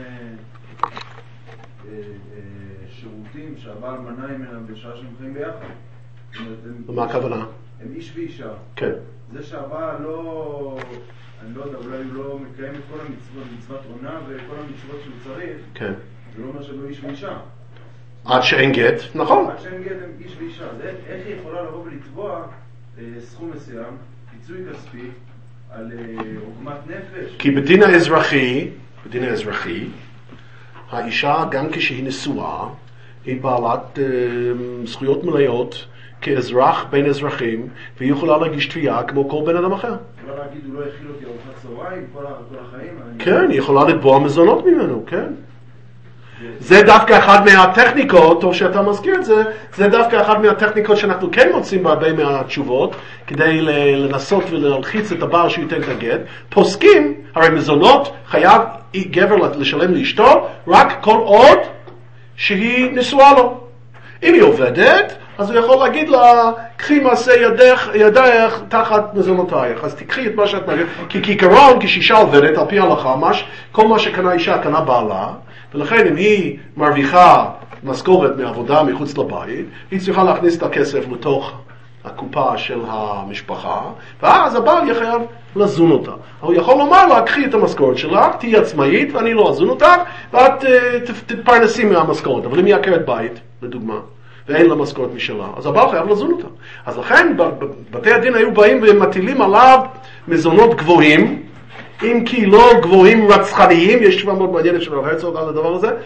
שירותים שהבעל מנע ממנה בשעה שהם חיים ביחד. ומה הכוונה? הם איש ואישה. כן. זה שהבעל לא, אני לא יודע, אולי הוא לא מקיים את כל המצוות, מצוות עונה וכל המצוות שהוא צריך, כן. זה לא אומר שהם לא איש ואישה. עד שאין גט, נכון. עד שאין גט הם איש ואישה. אז איך היא יכולה לבוא ולתבוע אה, סכום מסוים, פיצוי כספי, על אה, עוגמת נפש? כי בדין האזרחי, בדין האזרחי, האישה גם כשהיא נשואה, היא בעלת אה, זכויות מלאות כאזרח בין אזרחים, והיא יכולה להגיש תביעה כמו כל בן אדם אחר. יכולה להגיד, הוא לא הכיל אותי ארוחת צהריים כל, כל החיים? כן, היא יכולה לתבוע מזונות ממנו, כן. זה דווקא אחד מהטכניקות, טוב שאתה מזכיר את זה, זה דווקא אחד מהטכניקות שאנחנו כן מוצאים בהרבה מהתשובות, כדי לנסות ולהלחיץ את הבעל שייתן את הגט. פוסקים, הרי מזונות חייב גבר לשלם לאשתו, רק כל עוד שהיא נשואה לו. אם היא עובדת, אז הוא יכול להגיד לה, קחי מעשה ידך, ידייך תחת מזונותייך. אז תקחי את מה שאת מגיעה. כי כעיקרון, כשאישה עובדת, על פי ההלכה, כל מה שקנה אישה, קנה בעלה, ולכן אם היא מרוויחה משכורת מעבודה מחוץ לבית, היא צריכה להכניס את הכסף לתוך הקופה של המשפחה, ואז הבעל יחייב לזון אותה. הוא יכול לומר לה, קחי את המשכורת שלך, תהי עצמאית ואני לא אזון אותך, ואת תתפרנסי מהמשכורת. אבל אם היא עקרת בית, לדוגמה, ואין לה משכורת משלה, אז הבעל חייב לזון אותה. אז לכן בתי הדין היו באים ומטילים עליו מזונות גבוהים, אם כי לא גבוהים רצחניים, יש תשובה מאוד מעניינת של הרב הרצוג על הדבר הזה,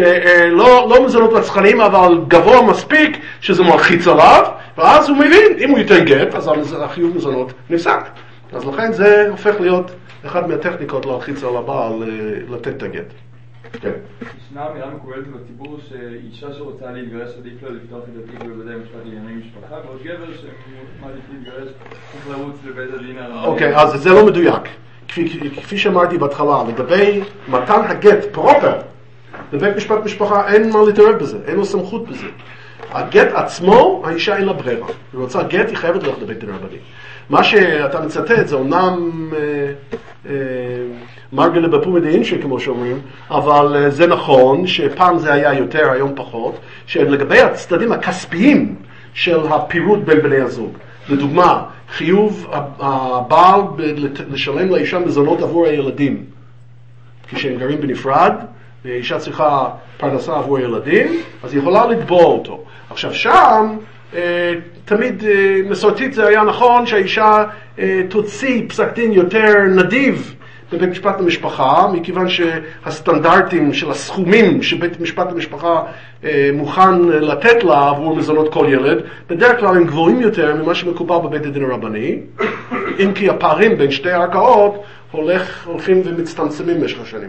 שלא לא מזונות רצחניים, אבל גבוה מספיק שזה מלחיץ עליו, ואז הוא מבין, אם הוא ייתן גט, אז החיוב מזונות נפסק. אז לכן זה הופך להיות אחד מהטכניקות להלחיץ על הבעל לתת את הגט. כן. ישנה אמירה מקובלת בציבור שאישה שרוצה להתגרש עדיף לה לפתוח את התיק בבתי משפט לענייני משפחה, ועוד גבר שמעדיף להתגרש צריך לרוץ לבית הדין הרבני. אוקיי, אז זה לא מדויק. כפי, כפי שאמרתי בהתחלה, לגבי מתן הגט פרופר, לבית משפט משפחה אין מה להתערב בזה, אין לו סמכות בזה. הגט עצמו, האישה אין לה ברירה. היא רוצה גט, היא חייבת ללכת לבית דין רבני. מה שאתה מצטט זה אומנם אה, אה, מרגלה בפומי דאינשי, כמו שאומרים, אבל אה, זה נכון שפעם זה היה יותר, היום פחות, שלגבי הצדדים הכספיים של הפירוד בין בני הזוג. לדוגמה, חיוב הבעל לשלם לאישה מזונות עבור הילדים. כשהם גרים בנפרד, והאישה צריכה פרנסה עבור הילדים, אז היא יכולה לתבוע אותו. עכשיו שם, תמיד מסורתית זה היה נכון שהאישה תוציא פסק דין יותר נדיב בבית משפט למשפחה, מכיוון שהסטנדרטים של הסכומים שבית משפט למשפחה מוכן לתת לה עבור מזונות כל ילד, בדרך כלל הם גבוהים יותר ממה שמקובל בבית הדין הרבני, אם כי הפערים בין שתי הערכאות הולך, הולכים ומצטמצמים במשך השנים.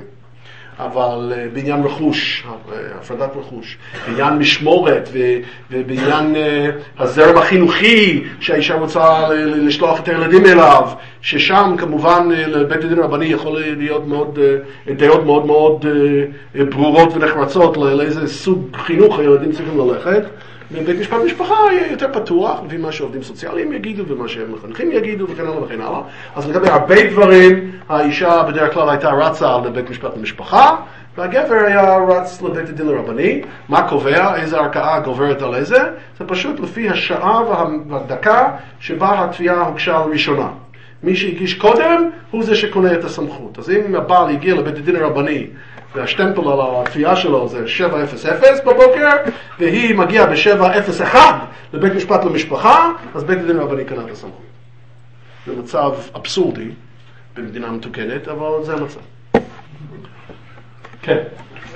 אבל בעניין רכוש, הפרדת רכוש, בעניין משמורת ובעניין הזרם החינוכי שהאישה רוצה לשלוח את הילדים אליו, ששם כמובן לבית הדין הרבני יכול להיות מאוד, דעות מאוד מאוד ברורות ונחרצות לאיזה סוג חינוך הילדים צריכים ללכת. בבית משפט משפחה יהיה יותר פתוח, לפי מה שעובדים סוציאליים יגידו ומה שמחנכים יגידו וכן הלאה וכן הלאה. אז לגבי הרבה דברים, האישה בדרך כלל הייתה רצה לבית משפט למשפחה, והגבר היה רץ לבית הדין הרבני. מה קובע? איזה ערכאה גוברת על איזה? זה פשוט לפי השעה והדקה שבה התביעה הוגשה ראשונה. מי שהגיש קודם הוא זה שקונה את הסמכות. אז אם הבעל הגיע לבית הדין הרבני, והשטמפל על התביעה שלו זה שבע אפס אפס בבוקר, והיא מגיעה ב-שבע אפס אחת לבית משפט למשפחה, אז בית הדין הרבני קנה את הסמכות. זה מצב אבסורדי במדינה מתוקנת, אבל זה המצב. כן.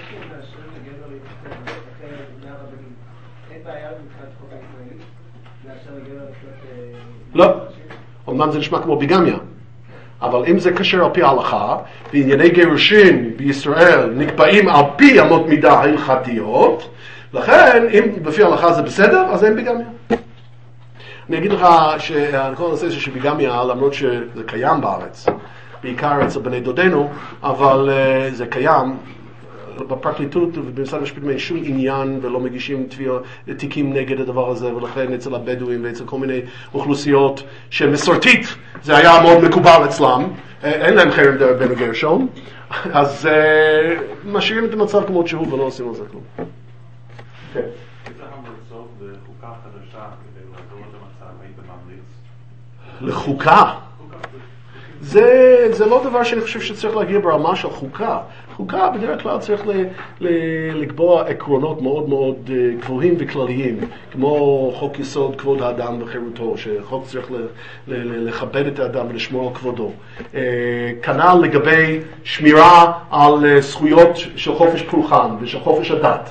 לא. אמנם זה נשמע כמו ביגמיה. אבל אם זה קשר על פי ההלכה, בענייני גירושין בישראל נקבעים על פי אמות מידה הלכתיות, לכן אם בפי ההלכה זה בסדר, אז אין ביגמיה. אני אגיד לך שכל הנושא של ביגמיה, למרות שזה קיים בארץ, בעיקר אצל בני דודנו, אבל uh, זה קיים בפרקליטות ובמשרד המשפטים אין שום עניין ולא מגישים תיקים נגד הדבר הזה, ולכן אצל הבדואים ואצל כל מיני אוכלוסיות שמסורתית זה היה מאוד מקובל אצלם, אין להם חרם בן גרשון, אז uh, משאירים את המצב כמו שהוא ולא עושים על זה כלום. כן. יש לכם לצורך בחוקה חדשה כדי לעזור את המצב, היית ממליץ לחוקה. זה, זה לא דבר שאני חושב שצריך להגיע ברמה של חוקה. חוקה בדרך כלל צריך ל, ל, לקבוע עקרונות מאוד מאוד גבוהים וכלליים, כמו חוק יסוד כבוד האדם וחירותו, שחוק צריך ל, ל, לכבד את האדם ולשמור על כבודו. כנ"ל לגבי שמירה על זכויות של חופש פולחן ושל חופש הדת.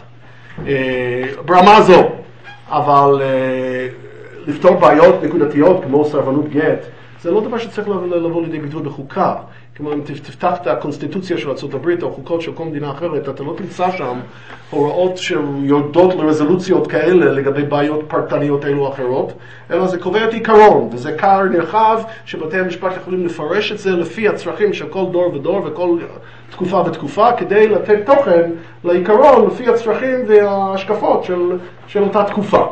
ברמה זו, אבל לפתור בעיות נקודתיות כמו סרבנות גט, זה לא דבר שצריך לבוא לידי ביטוי בחוקה. כמו אם תפתח את הקונסטיטוציה של ארצות הברית או חוקות של כל מדינה אחרת, אתה לא תמצא שם הוראות שיורדות לרזולוציות כאלה לגבי בעיות פרטניות אלו או אחרות, אלא זה קובע את עיקרון, וזה קר נרחב שבתי המשפט יכולים לפרש את זה לפי הצרכים של כל דור ודור וכל תקופה ותקופה, כדי לתת תוכן לעיקרון לפי הצרכים וההשקפות של, של אותה תקופה.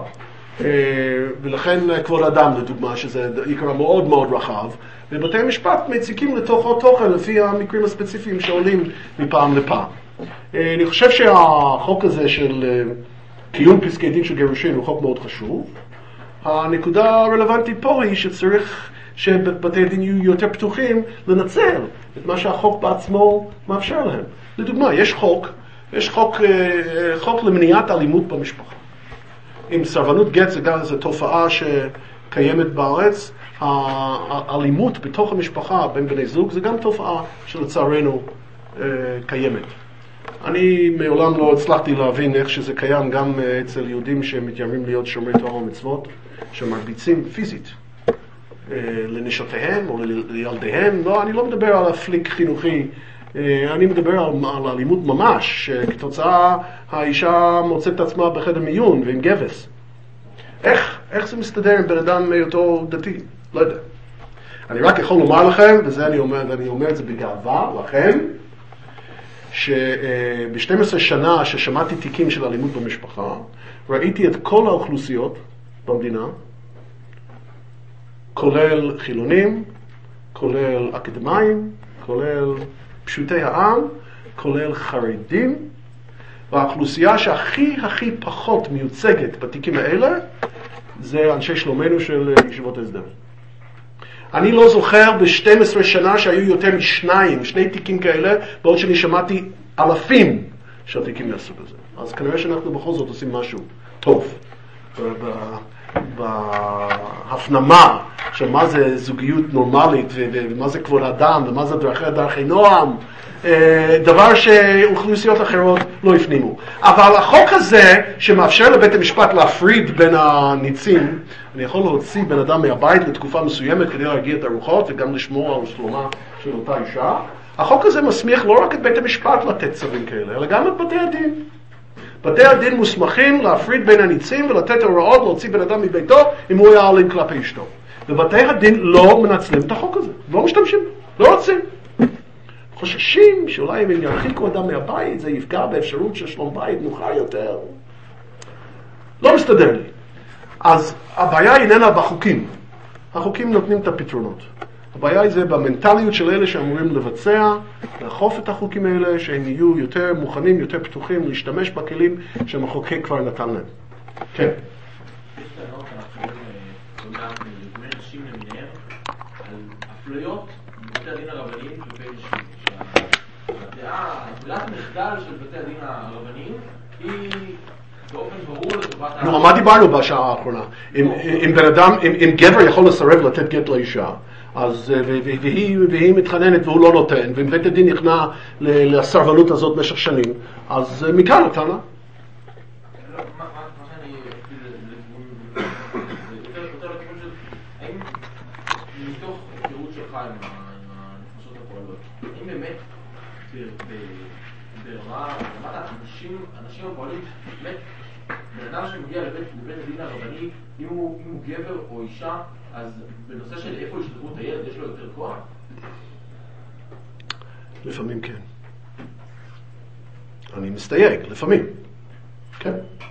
ולכן כבוד האדם לדוגמה, שזה עיקרון מאוד מאוד רחב, ובתי המשפט מציקים לתוכו תוכן לפי המקרים הספציפיים שעולים מפעם לפעם. אני חושב שהחוק הזה של קיום פסקי דין של גירושין הוא חוק מאוד חשוב. הנקודה הרלוונטית פה היא שצריך שבתי דין יהיו יותר פתוחים לנצל את מה שהחוק בעצמו מאפשר להם. לדוגמה, יש חוק, יש חוק, חוק למניעת אלימות במשפחה. עם סרבנות גט זה גם איזו תופעה שקיימת בארץ, האלימות בתוך המשפחה בין בני זוג זה גם תופעה שלצערנו אה, קיימת. אני מעולם לא הצלחתי להבין איך שזה קיים גם אצל יהודים שמתיימרים להיות שומרי תורה ומצוות, שמרביצים פיזית אה, לנשותיהם או לילדיהם. לא, אני לא מדבר על הפליק חינוכי, אה, אני מדבר על, על אלימות ממש, שכתוצאה האישה מוצאת את עצמה בחדר מיון ועם גבס. איך, איך זה מסתדר עם בן אדם מאותו דתי? לא יודע. אני רק יכול לומר לכם, וזה אני אומר, ואני אומר את זה בגאווה לכם, שב-שתים עשרה שנה ששמעתי תיקים של אלימות במשפחה, ראיתי את כל האוכלוסיות במדינה, כולל חילונים, כולל אקדמיים, כולל פשוטי העם, כולל חרדים, והאוכלוסייה שהכי הכי פחות מיוצגת בתיקים האלה, זה אנשי שלומנו של ישיבות ההסדר. אני לא זוכר ב-שתים עשרה שנה שהיו יותר משניים, שני תיקים כאלה, בעוד שאני שמעתי אלפים של תיקים מהסוג הזה. אז כנראה שאנחנו בכל זאת עושים משהו טוב. בהפנמה של מה זה זוגיות נורמלית, ומה זה כבוד האדם, ומה זה דרכי דרכי נועם, דבר שאוכלוסיות אחרות לא הפנימו. אבל החוק הזה שמאפשר לבית המשפט להפריד בין הניצים, אני יכול להוציא בן אדם מהבית לתקופה מסוימת כדי להגיע את הרוחות וגם לשמור על שלומה של אותה אישה, החוק הזה מסמיך לא רק את בית המשפט לתת צווים כאלה, אלא גם את בתי הדין. בתי הדין מוסמכים להפריד בין הניצים ולתת הוראות להוציא בן אדם מביתו אם הוא היה אלים כלפי אשתו. ובתי הדין לא מנצלים את החוק הזה, לא משתמשים, לא רוצים. חוששים שאולי אם הם ירחיקו אדם מהבית זה יפגע באפשרות של שלום בית מאוחר יותר. לא מסתדר לי. אז הבעיה איננה בחוקים. החוקים נותנים את הפתרונות. הבעיה היא זה במנטליות של אלה שאמורים לבצע, לאכוף את החוקים האלה, שהם יהיו יותר מוכנים, יותר פתוחים, להשתמש בכלים שהמחוקק כבר נתן להם. כן. יש טענות, אנחנו אומרים, לדמי נשים למיניהם, על אפליות בבתי הדין הרבניים כלפי נשים. שהדעה, הפלת מחדל של בתי הדין הרבניים היא באופן ברור לטובת... נו, מה דיברנו בשעה האחרונה? אם בן אדם, אם גבר יכול לסרב לתת גט לאישה, אז, והיא, והיא מתחננת והוא לא נותן, ואם בית הדין נכנע לסרבנות הזאת במשך שנים, אז מכאן הטענה. מה שאני... זה יותר לכיוון של... האם מתוך היכרות שלך עם הנפשות הפועלות, האם באמת ברמה, אנשים הפועלים, באמת, בן אדם שמגיע לבית הדין הרבני, אם הוא גבר או אישה, אז בנושא של איפה ישלחו את הילד, יש לו יותר כוח? לפעמים כן. אני מסתייג, לפעמים. כן.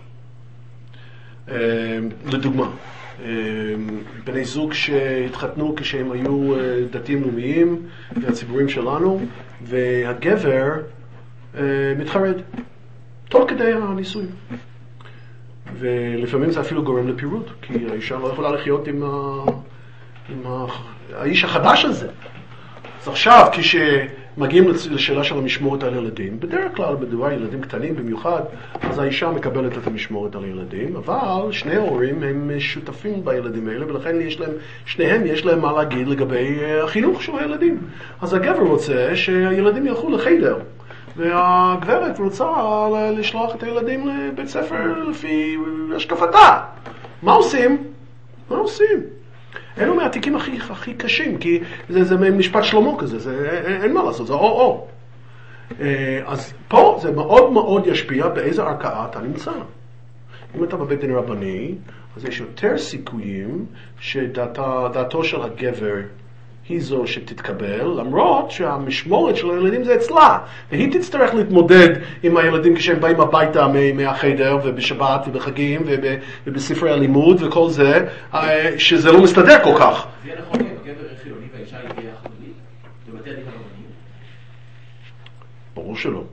לדוגמה, בני זוג שהתחתנו כשהם היו דתיים לאומיים והציבורים שלנו, והגבר מתחרד תוך כדי הנישואים. ולפעמים זה אפילו גורם לפירוד, כי האישה לא יכולה לחיות עם, ה... עם האיש החדש הזה. אז עכשיו, כשמגיעים לשאלה של המשמורת על ילדים, בדרך כלל מדובר ילדים קטנים במיוחד, אז האישה מקבלת את המשמורת על ילדים, אבל שני ההורים הם שותפים בילדים האלה, ולכן יש להם, שניהם יש להם מה להגיד לגבי החינוך של הילדים. אז הגבר רוצה שהילדים ילכו לחדר, והגברת רוצה לשלוח את הילדים לבית ספר לפי השקפתה. מה עושים? מה עושים? אלו מהתיקים הכי, הכי קשים, כי זה, זה משפט שלמה כזה, זה, אין, אין מה לעשות, זה או-או. אז פה זה מאוד מאוד ישפיע באיזה ערכאה אתה נמצא. אם אתה בבית דין רבני, אז יש יותר סיכויים שדעתו של הגבר היא זו שתתקבל, למרות שהמשמורת של הילדים זה אצלה. והיא תצטרך להתמודד עם הילדים כשהם באים הביתה מהחדר ובשבת ובחגים ובספרי הלימוד וכל זה, שזה לא מסתדר כל כך. זה יהיה נכון, הגבר חילוני והאישה היא חילונית בבתי הדין הרבניים? ברור שלא.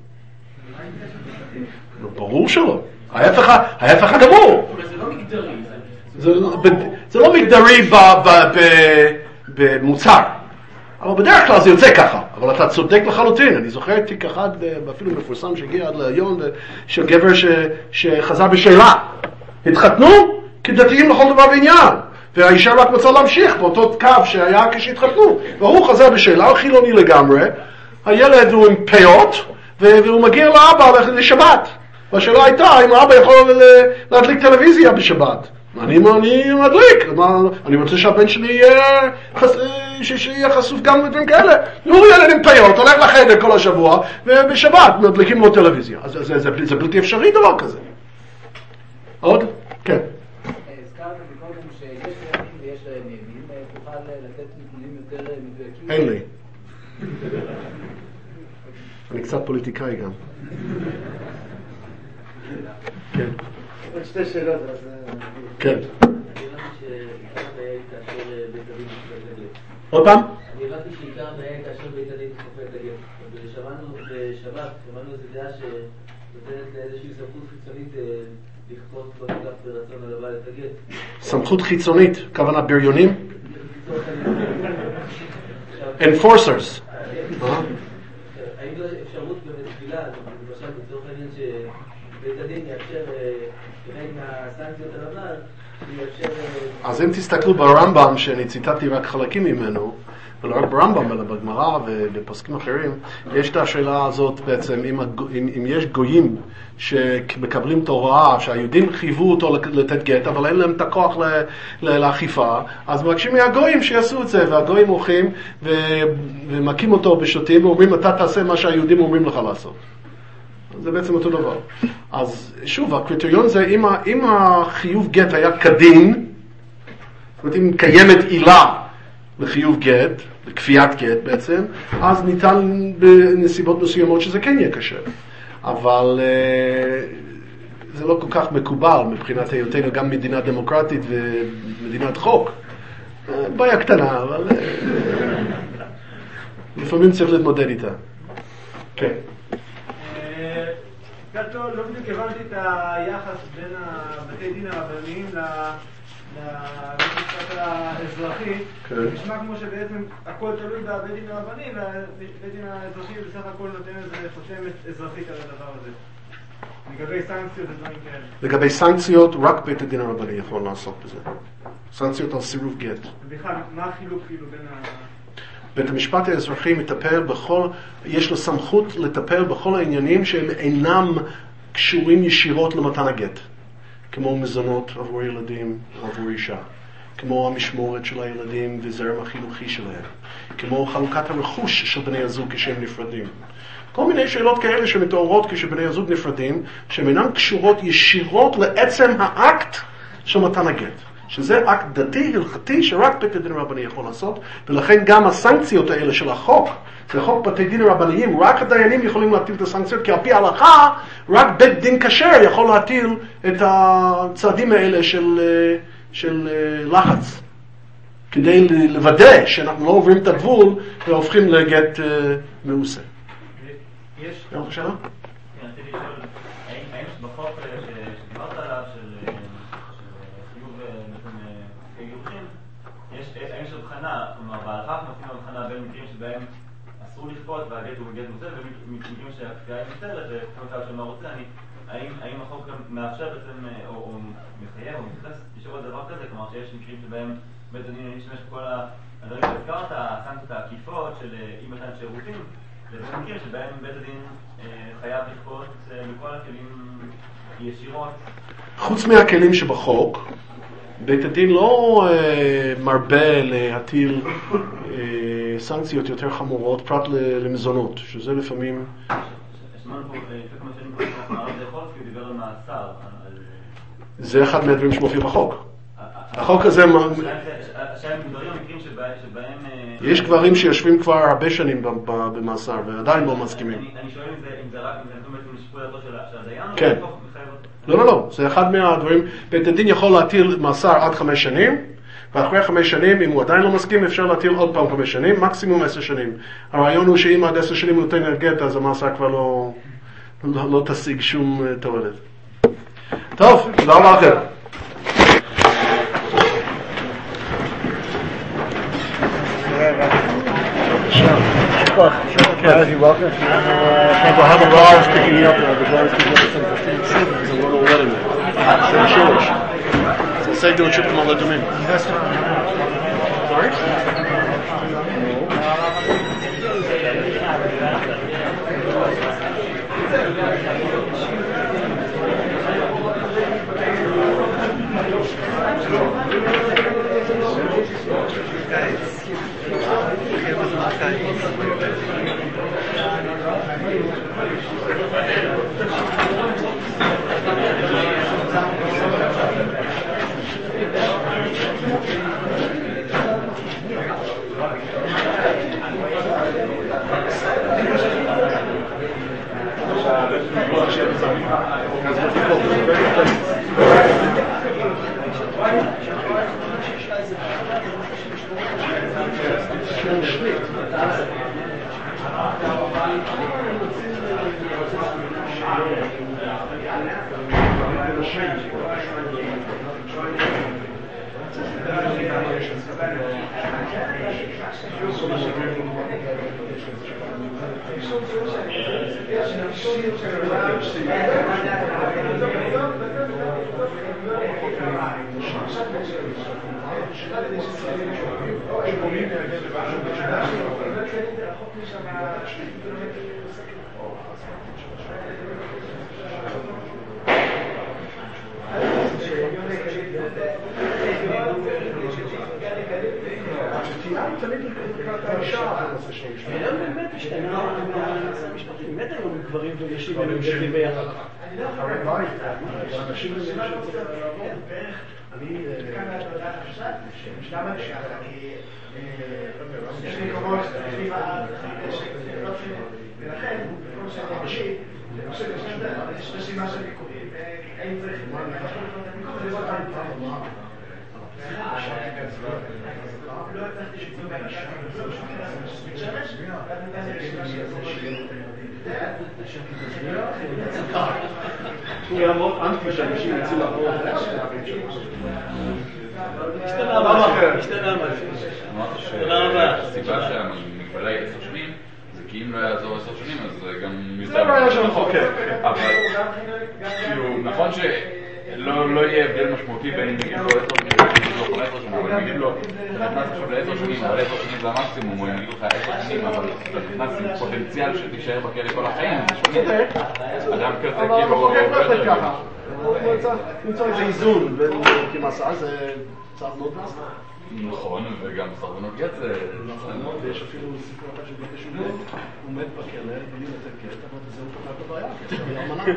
ברור שלא. ההפך הגמור. זה לא מגדרי. זה לא מגדרי במוצר, אבל בדרך כלל זה יוצא ככה, אבל אתה צודק לחלוטין. אני זוכר תיק אחד, אפילו מפורסם שהגיע עד ליום, של גבר ש, שחזר בשאלה. התחתנו כדתיים לכל דבר ועניין, והאישה רק רוצה להמשיך באותו קו שהיה כשהתחתנו, והוא חזר בשאלה, הוא חילוני לגמרי, הילד הוא עם פיות, והוא מגיע לאבא לשבת. והשאלה הייתה, אם האבא יכול להדליק טלוויזיה בשבת. אני, אני מדליק, אני רוצה שהבן שלי יהיה, שיהיה חשוף גם לדברים כאלה. הוא ילד עם פיות, הולך לחדר כל השבוע, ובשבת מדליקים לו טלוויזיה. אז זה, זה, זה בלתי אפשרי דבר כזה. עוד? כן. הזכרת מקודם שיש ילדים ויש להם ימים, תוכל לתת נתונים יותר מדויקים? אין לי. אני קצת פוליטיקאי גם. כן. עוד שתי שאלות, אז... כן. אני הבנתי שעיקר הבעיה היא כאשר בית הדין שופט את הגט. עוד פעם? אני הבנתי שעיקר הבעיה היא כאשר בית הדין שופט את הגט. ושמענו בשבת, שמענו איזו דעה שנותנת לאיזושהי סמכות חיצונית לכפות לא נגף ברצון על הבעל את הגט. סמכות חיצונית, כוונה בריונים? Enforcers. האם זו אפשרות בתפילה, למשל בצורך העניין שבית הדין יאפשר כחלק מהסנקציות על הבעל, יאפשר... אז אם תסתכלו ברמב"ם, שאני ציטטתי רק חלקים ממנו, ולא רק ברמב"ם, אלא בגמרא ובפוסקים אחרים, יש את השאלה הזאת בעצם, אם, אם, אם יש גויים שמקבלים את ההוראה, שהיהודים חייבו אותו לתת גט, אבל אין להם את הכוח לאכיפה, אז מבקשים מהגויים שיעשו את זה, והגויים הולכים ומכים אותו בשוטים, ואומרים, אתה תעשה מה שהיהודים אומרים לך לעשות. זה בעצם אותו דבר. אז שוב, הקריטריון זה, אם, אם החיוב גט היה כדין, זאת אומרת, אם קיימת עילה לחיוב גט, לכפיית גט בעצם, אז ניתן בנסיבות מסוימות שזה כן יהיה קשה. אבל uh, זה לא כל כך מקובל מבחינת היותנו גם מדינה דמוקרטית ומדינת חוק. Uh, בעיה קטנה, אבל uh, לפעמים צריך להתמודד איתה. כן. קצת לא בדיוק הבנתי את היחס בין הבתי דין הרבניים למשפט האזרחי. נשמע כמו שבעצם הכל תלוי בבית דין הרבני, והבית דין האזרחי בסך הכל נותן איזה חותמת אזרחית על הדבר הזה. לגבי סנקציות ודברים כאלה. לגבי סנקציות, רק בית הדין הרבני יכול לעסוק בזה. סנקציות על סירוב גט. בכלל, מה החילוק כאילו בין ה... בית המשפט האזרחי מטפל בכל, יש לו סמכות לטפל בכל העניינים שהם אינם קשורים ישירות למתן הגט. כמו מזונות עבור ילדים, עבור אישה. כמו המשמורת של הילדים וזרם החינוכי שלהם. כמו חלוקת הרכוש של בני הזוג כשהם נפרדים. כל מיני שאלות כאלה שמתוארות כשבני הזוג נפרדים, שהן אינן קשורות ישירות לעצם האקט של מתן הגט. שזה אקט דתי, הלכתי, שרק בית הדין הרבני יכול לעשות, ולכן גם הסנקציות האלה של החוק, זה חוק בתי דין הרבניים, רק הדיינים יכולים להטיל את הסנקציות, כי על פי ההלכה, רק בית דין כשר יכול להטיל את הצעדים האלה של, של לחץ, כדי לוודא שאנחנו לא עוברים את הגבול והופכים לגט מעושה. יש... גם חשאלה? כן, רציתי לשאול, האם יש בחוק שדיברת עליו של חיוב גירושים, האם יש גט ובגט מוצא, ומקרים שהכפייה היא מותרת, וכמה צעד שאני לא רוצה, האם החוק מאפשר בעצם, או מחייב, או מתייחס ישירות דבר כזה, כלומר שיש מקרים שבהם בית הדין ישתמש בכל הדברים שהזכרת, הסנקציות העקיפות של אי מתן שירותים, לבין מקרים שבהם בית הדין חייב לכפות בכל הכלים ישירות. חוץ מהכלים שבחוק, בית הדין לא אה, מרבה להטיל אה, סנקציות יותר חמורות פרט למזונות, שזה לפעמים... שמענו פה, לפני כמה שנים פה, הרב דייחובסקי דיבר על מאסר. זה אחד מהדברים שמופיע בחוק. החוק הזה... השאלה מוגדרים המקרים שבהם... יש גברים שיושבים כבר הרבה שנים במאסר ועדיין לא מסכימים. אני שואל אם זה רק, אם זה נתון בעצם לשיקול דעתו של הדיין, כן. לא, לא, לא. זה אחד מהדברים. בית הדין יכול להטיל מאסר עד חמש שנים, ואחרי חמש שנים, אם הוא עדיין לא מסכים, אפשר להטיל עוד פעם חמש שנים, מקסימום עשר שנים. הרעיון הוא שאם עד עשר שנים נותן גט, אז המאסר כבר לא, לא, לא תשיג שום תועלת. טוב, תודה רבה לכם. As you're welcome. If you have a raw sticking me up there, the raw sticking up there, there's a little water in there. Sure, sure. So say do a chip to my let them in. Sorry? הוא היה מאוד אנטי שאנשים יצאו לעבור השתנה משהו, השתנה משהו. אמרת שהסיבה שהמגבלה היא עשר שנים זה כי אם לא יעזור עשר שנים אז גם... זה בעיה של המחוקק. אבל כאילו נכון שלא יהיה הבדל משמעותי בין אם נגיד לו עשר שנים או עשר שנים, אבל נגיד לו אתה נכנס עכשיו לעשר שנים, אבל עשר שנים זה המקסימום, או אם נגיד לך עשר שנים, אבל אתה נכנס עם פוטנציאל שתישאר בכלא כל החיים, אדם כזה כאילו... הוא נמצא איזה איזון בין כמסע, זה צעד מאוד מסע. נכון, וגם סרבנות גט זה... נכון, ויש אפילו סיפור אחד של בקש הוא מת בכלא, בלי לתת גט, אבל זה הוא פתח בבעיה, כי זה היה מנה.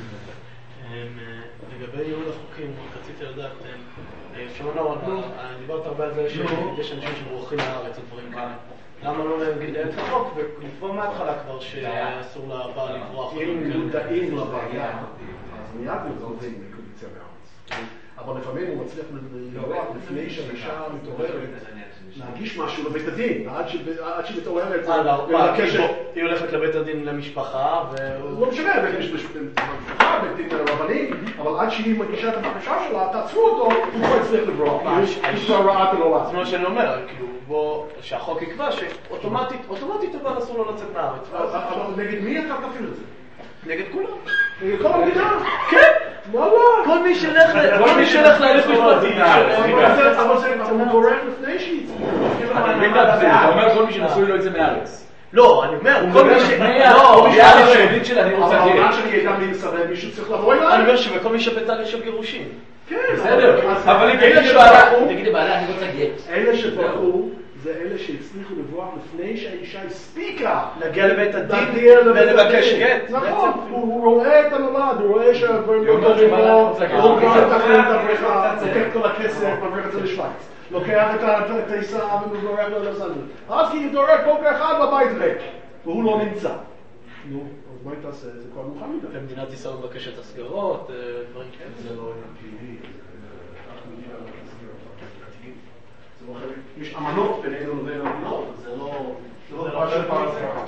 לגבי ייעול החוקים, רציתי לדעת, שמענו, דיברת הרבה על זה שיש אנשים שבורחים לארץ או דברים כאלה. למה לא להגיד את החוק ולקבוע מההתחלה כבר שאסור לבעל לברוח? אם מודעים לבעיה, אז מיד מודעים לקוביציה בארץ. אבל לפעמים הוא מצליח לברוח לפני שהאישה מתעוררת להגיש משהו לבית הדין, עד ש- עד שהיא מתעוררת, אה, לא, מה, מבקשת- היא- היא הולכת לבית הדין למשפחה, ו... לא משנה, בית דין במשפחה, בית דין רבני, אבל עד שהיא מגישה את הבקשה שלה, תעצרו אותו, הוא כבר הצליח לברוח, מה, הוא כבר ראה את הנולד. זה מה שאני אומר, כאילו, בוא, שהחוק יקבע שאוטומטית, אוטומטית אבל אסור לו לצאת מהארץ. אבל נגד מי אתה תפעיל את זה? נגד כולם. נגד כל המדינה? כן! וואלה. כל מי שילך ל- כל מי שילך להליך משפטי. אבל זה- אבל זה אבל הוא גורם לפני שהיא אתה מבין את האבסורד? אתה אומר כל מי שנשוי לא יצא מהארץ. לא, אני אומר, הוא כל מדבר מי ש... לפני לא, הקביעה אני אומר- היהודית של אני אבל רוצה העולם גט. שאני ידע מי מסרב, מישהו צריך לבוא אני אליי? אומר שבכל מי שבתהליך של גירושין. כן. בסדר, אז אבל אם אלה תגיד שברחו- לבעלה, תגיד לבעלה, אני רוצה גט. אלה שברחו, זה אלה שהצליחו לברוח לפני שהאישה הספיקה. להגיע לבית הדין להגיע לבית ולבקש הדין. גט. נכון, בעצם. הוא הוא רואה את הנולד, הוא רואה שהדברים היא לא אומרת טובים שבעלה לו, רוצה גט. הוא כבר אה, מתכנן את הבריכה, לוקח כל הכסף, מעביר את זה לשוויץ. לוקח את הטיסה ומדורק לו לסנדל. אז כי ידורק בוקר אחד בבית ריק, והוא לא נמצא. נו, אז מה היא תעשה? זה כבר מוכן מדי. ומדינת ישראל מבקשת הסגרות, אה, דברים כאלה. זה לא עניין פלילי, זה אנחנו יודעים על הסגרות. זה לא חלק, יש אמנות בינינו לבין המדינות, זה לא... זה לא דבר של פרספרה.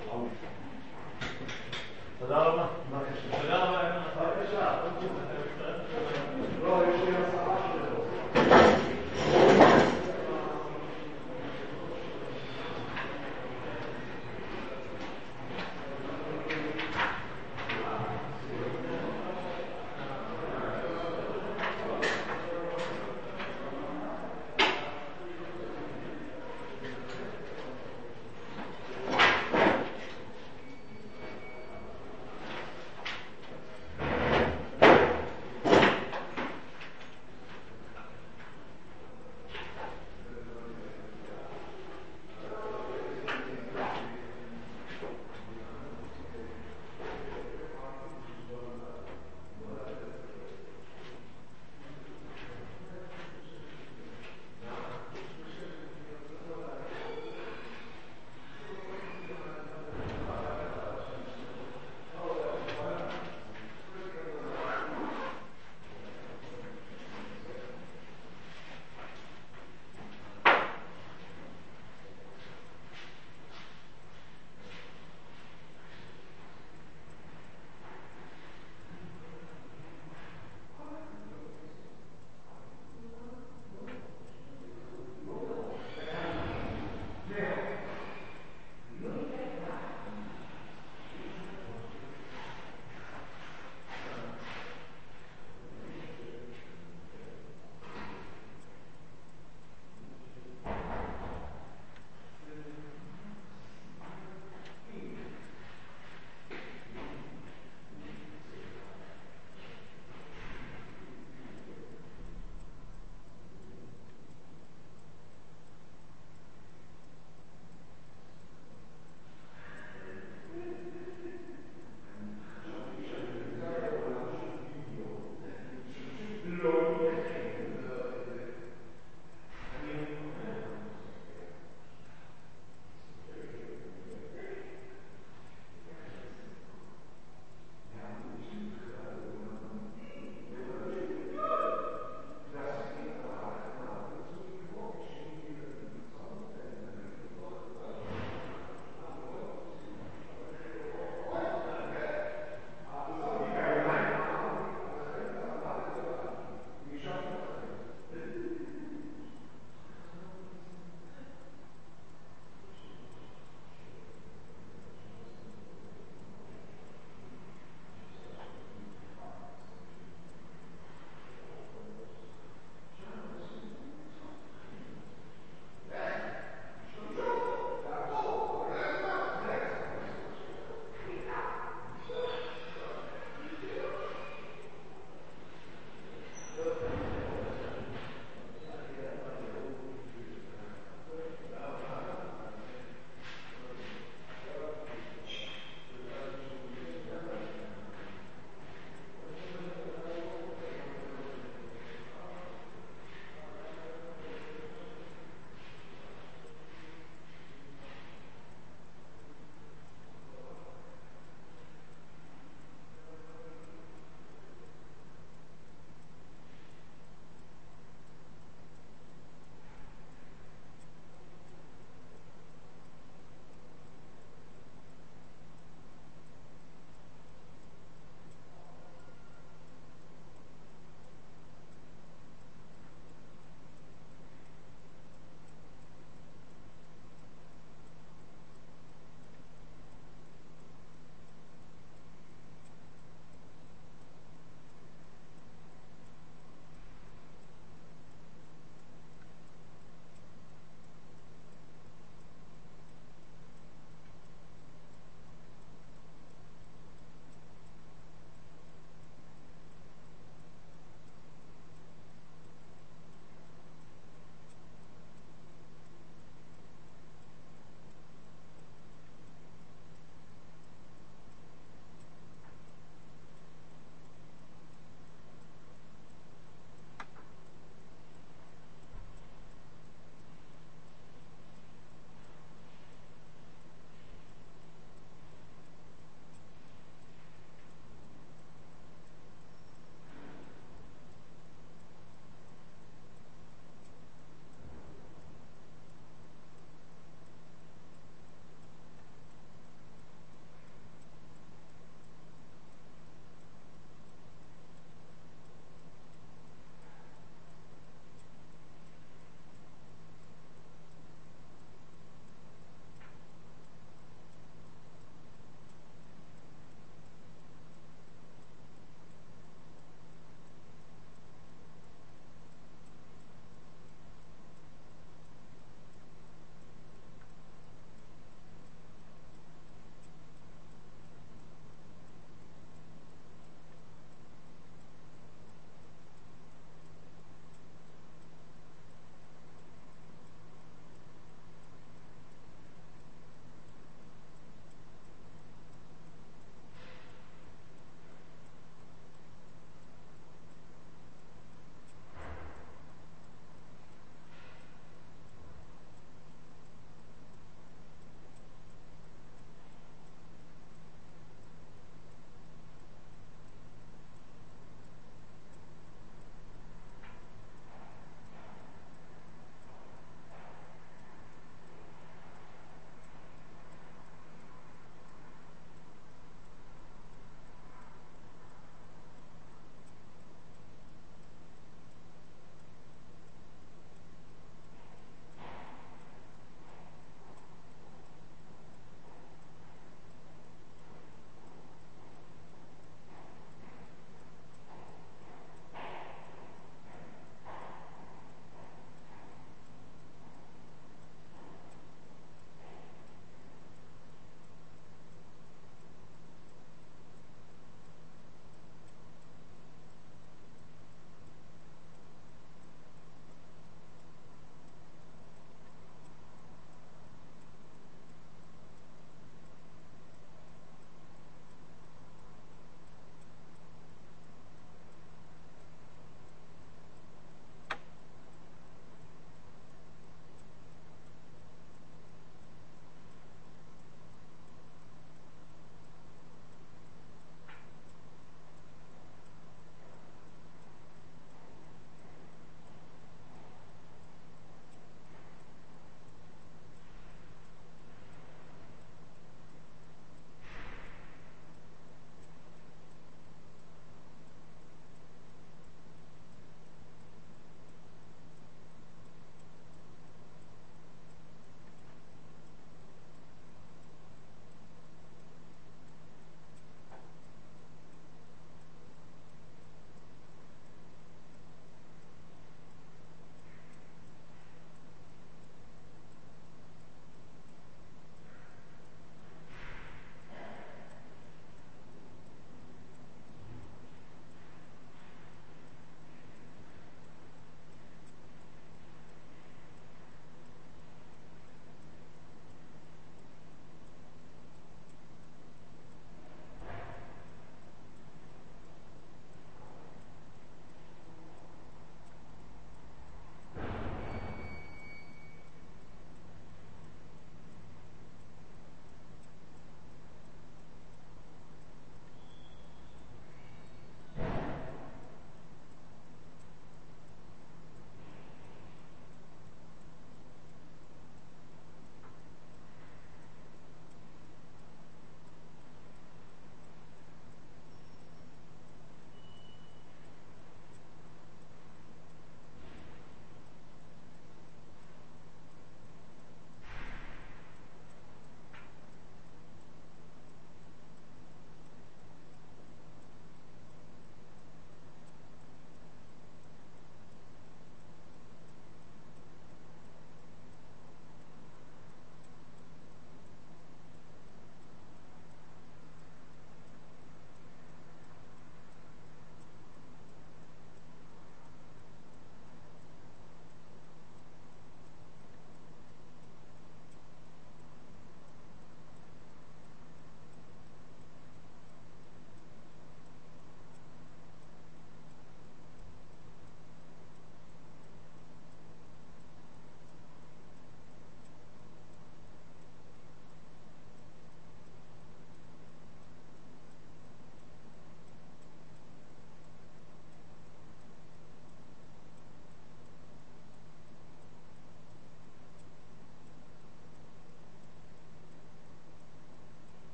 תודה רבה. תודה רבה. לא, יש לי הצעה שלו.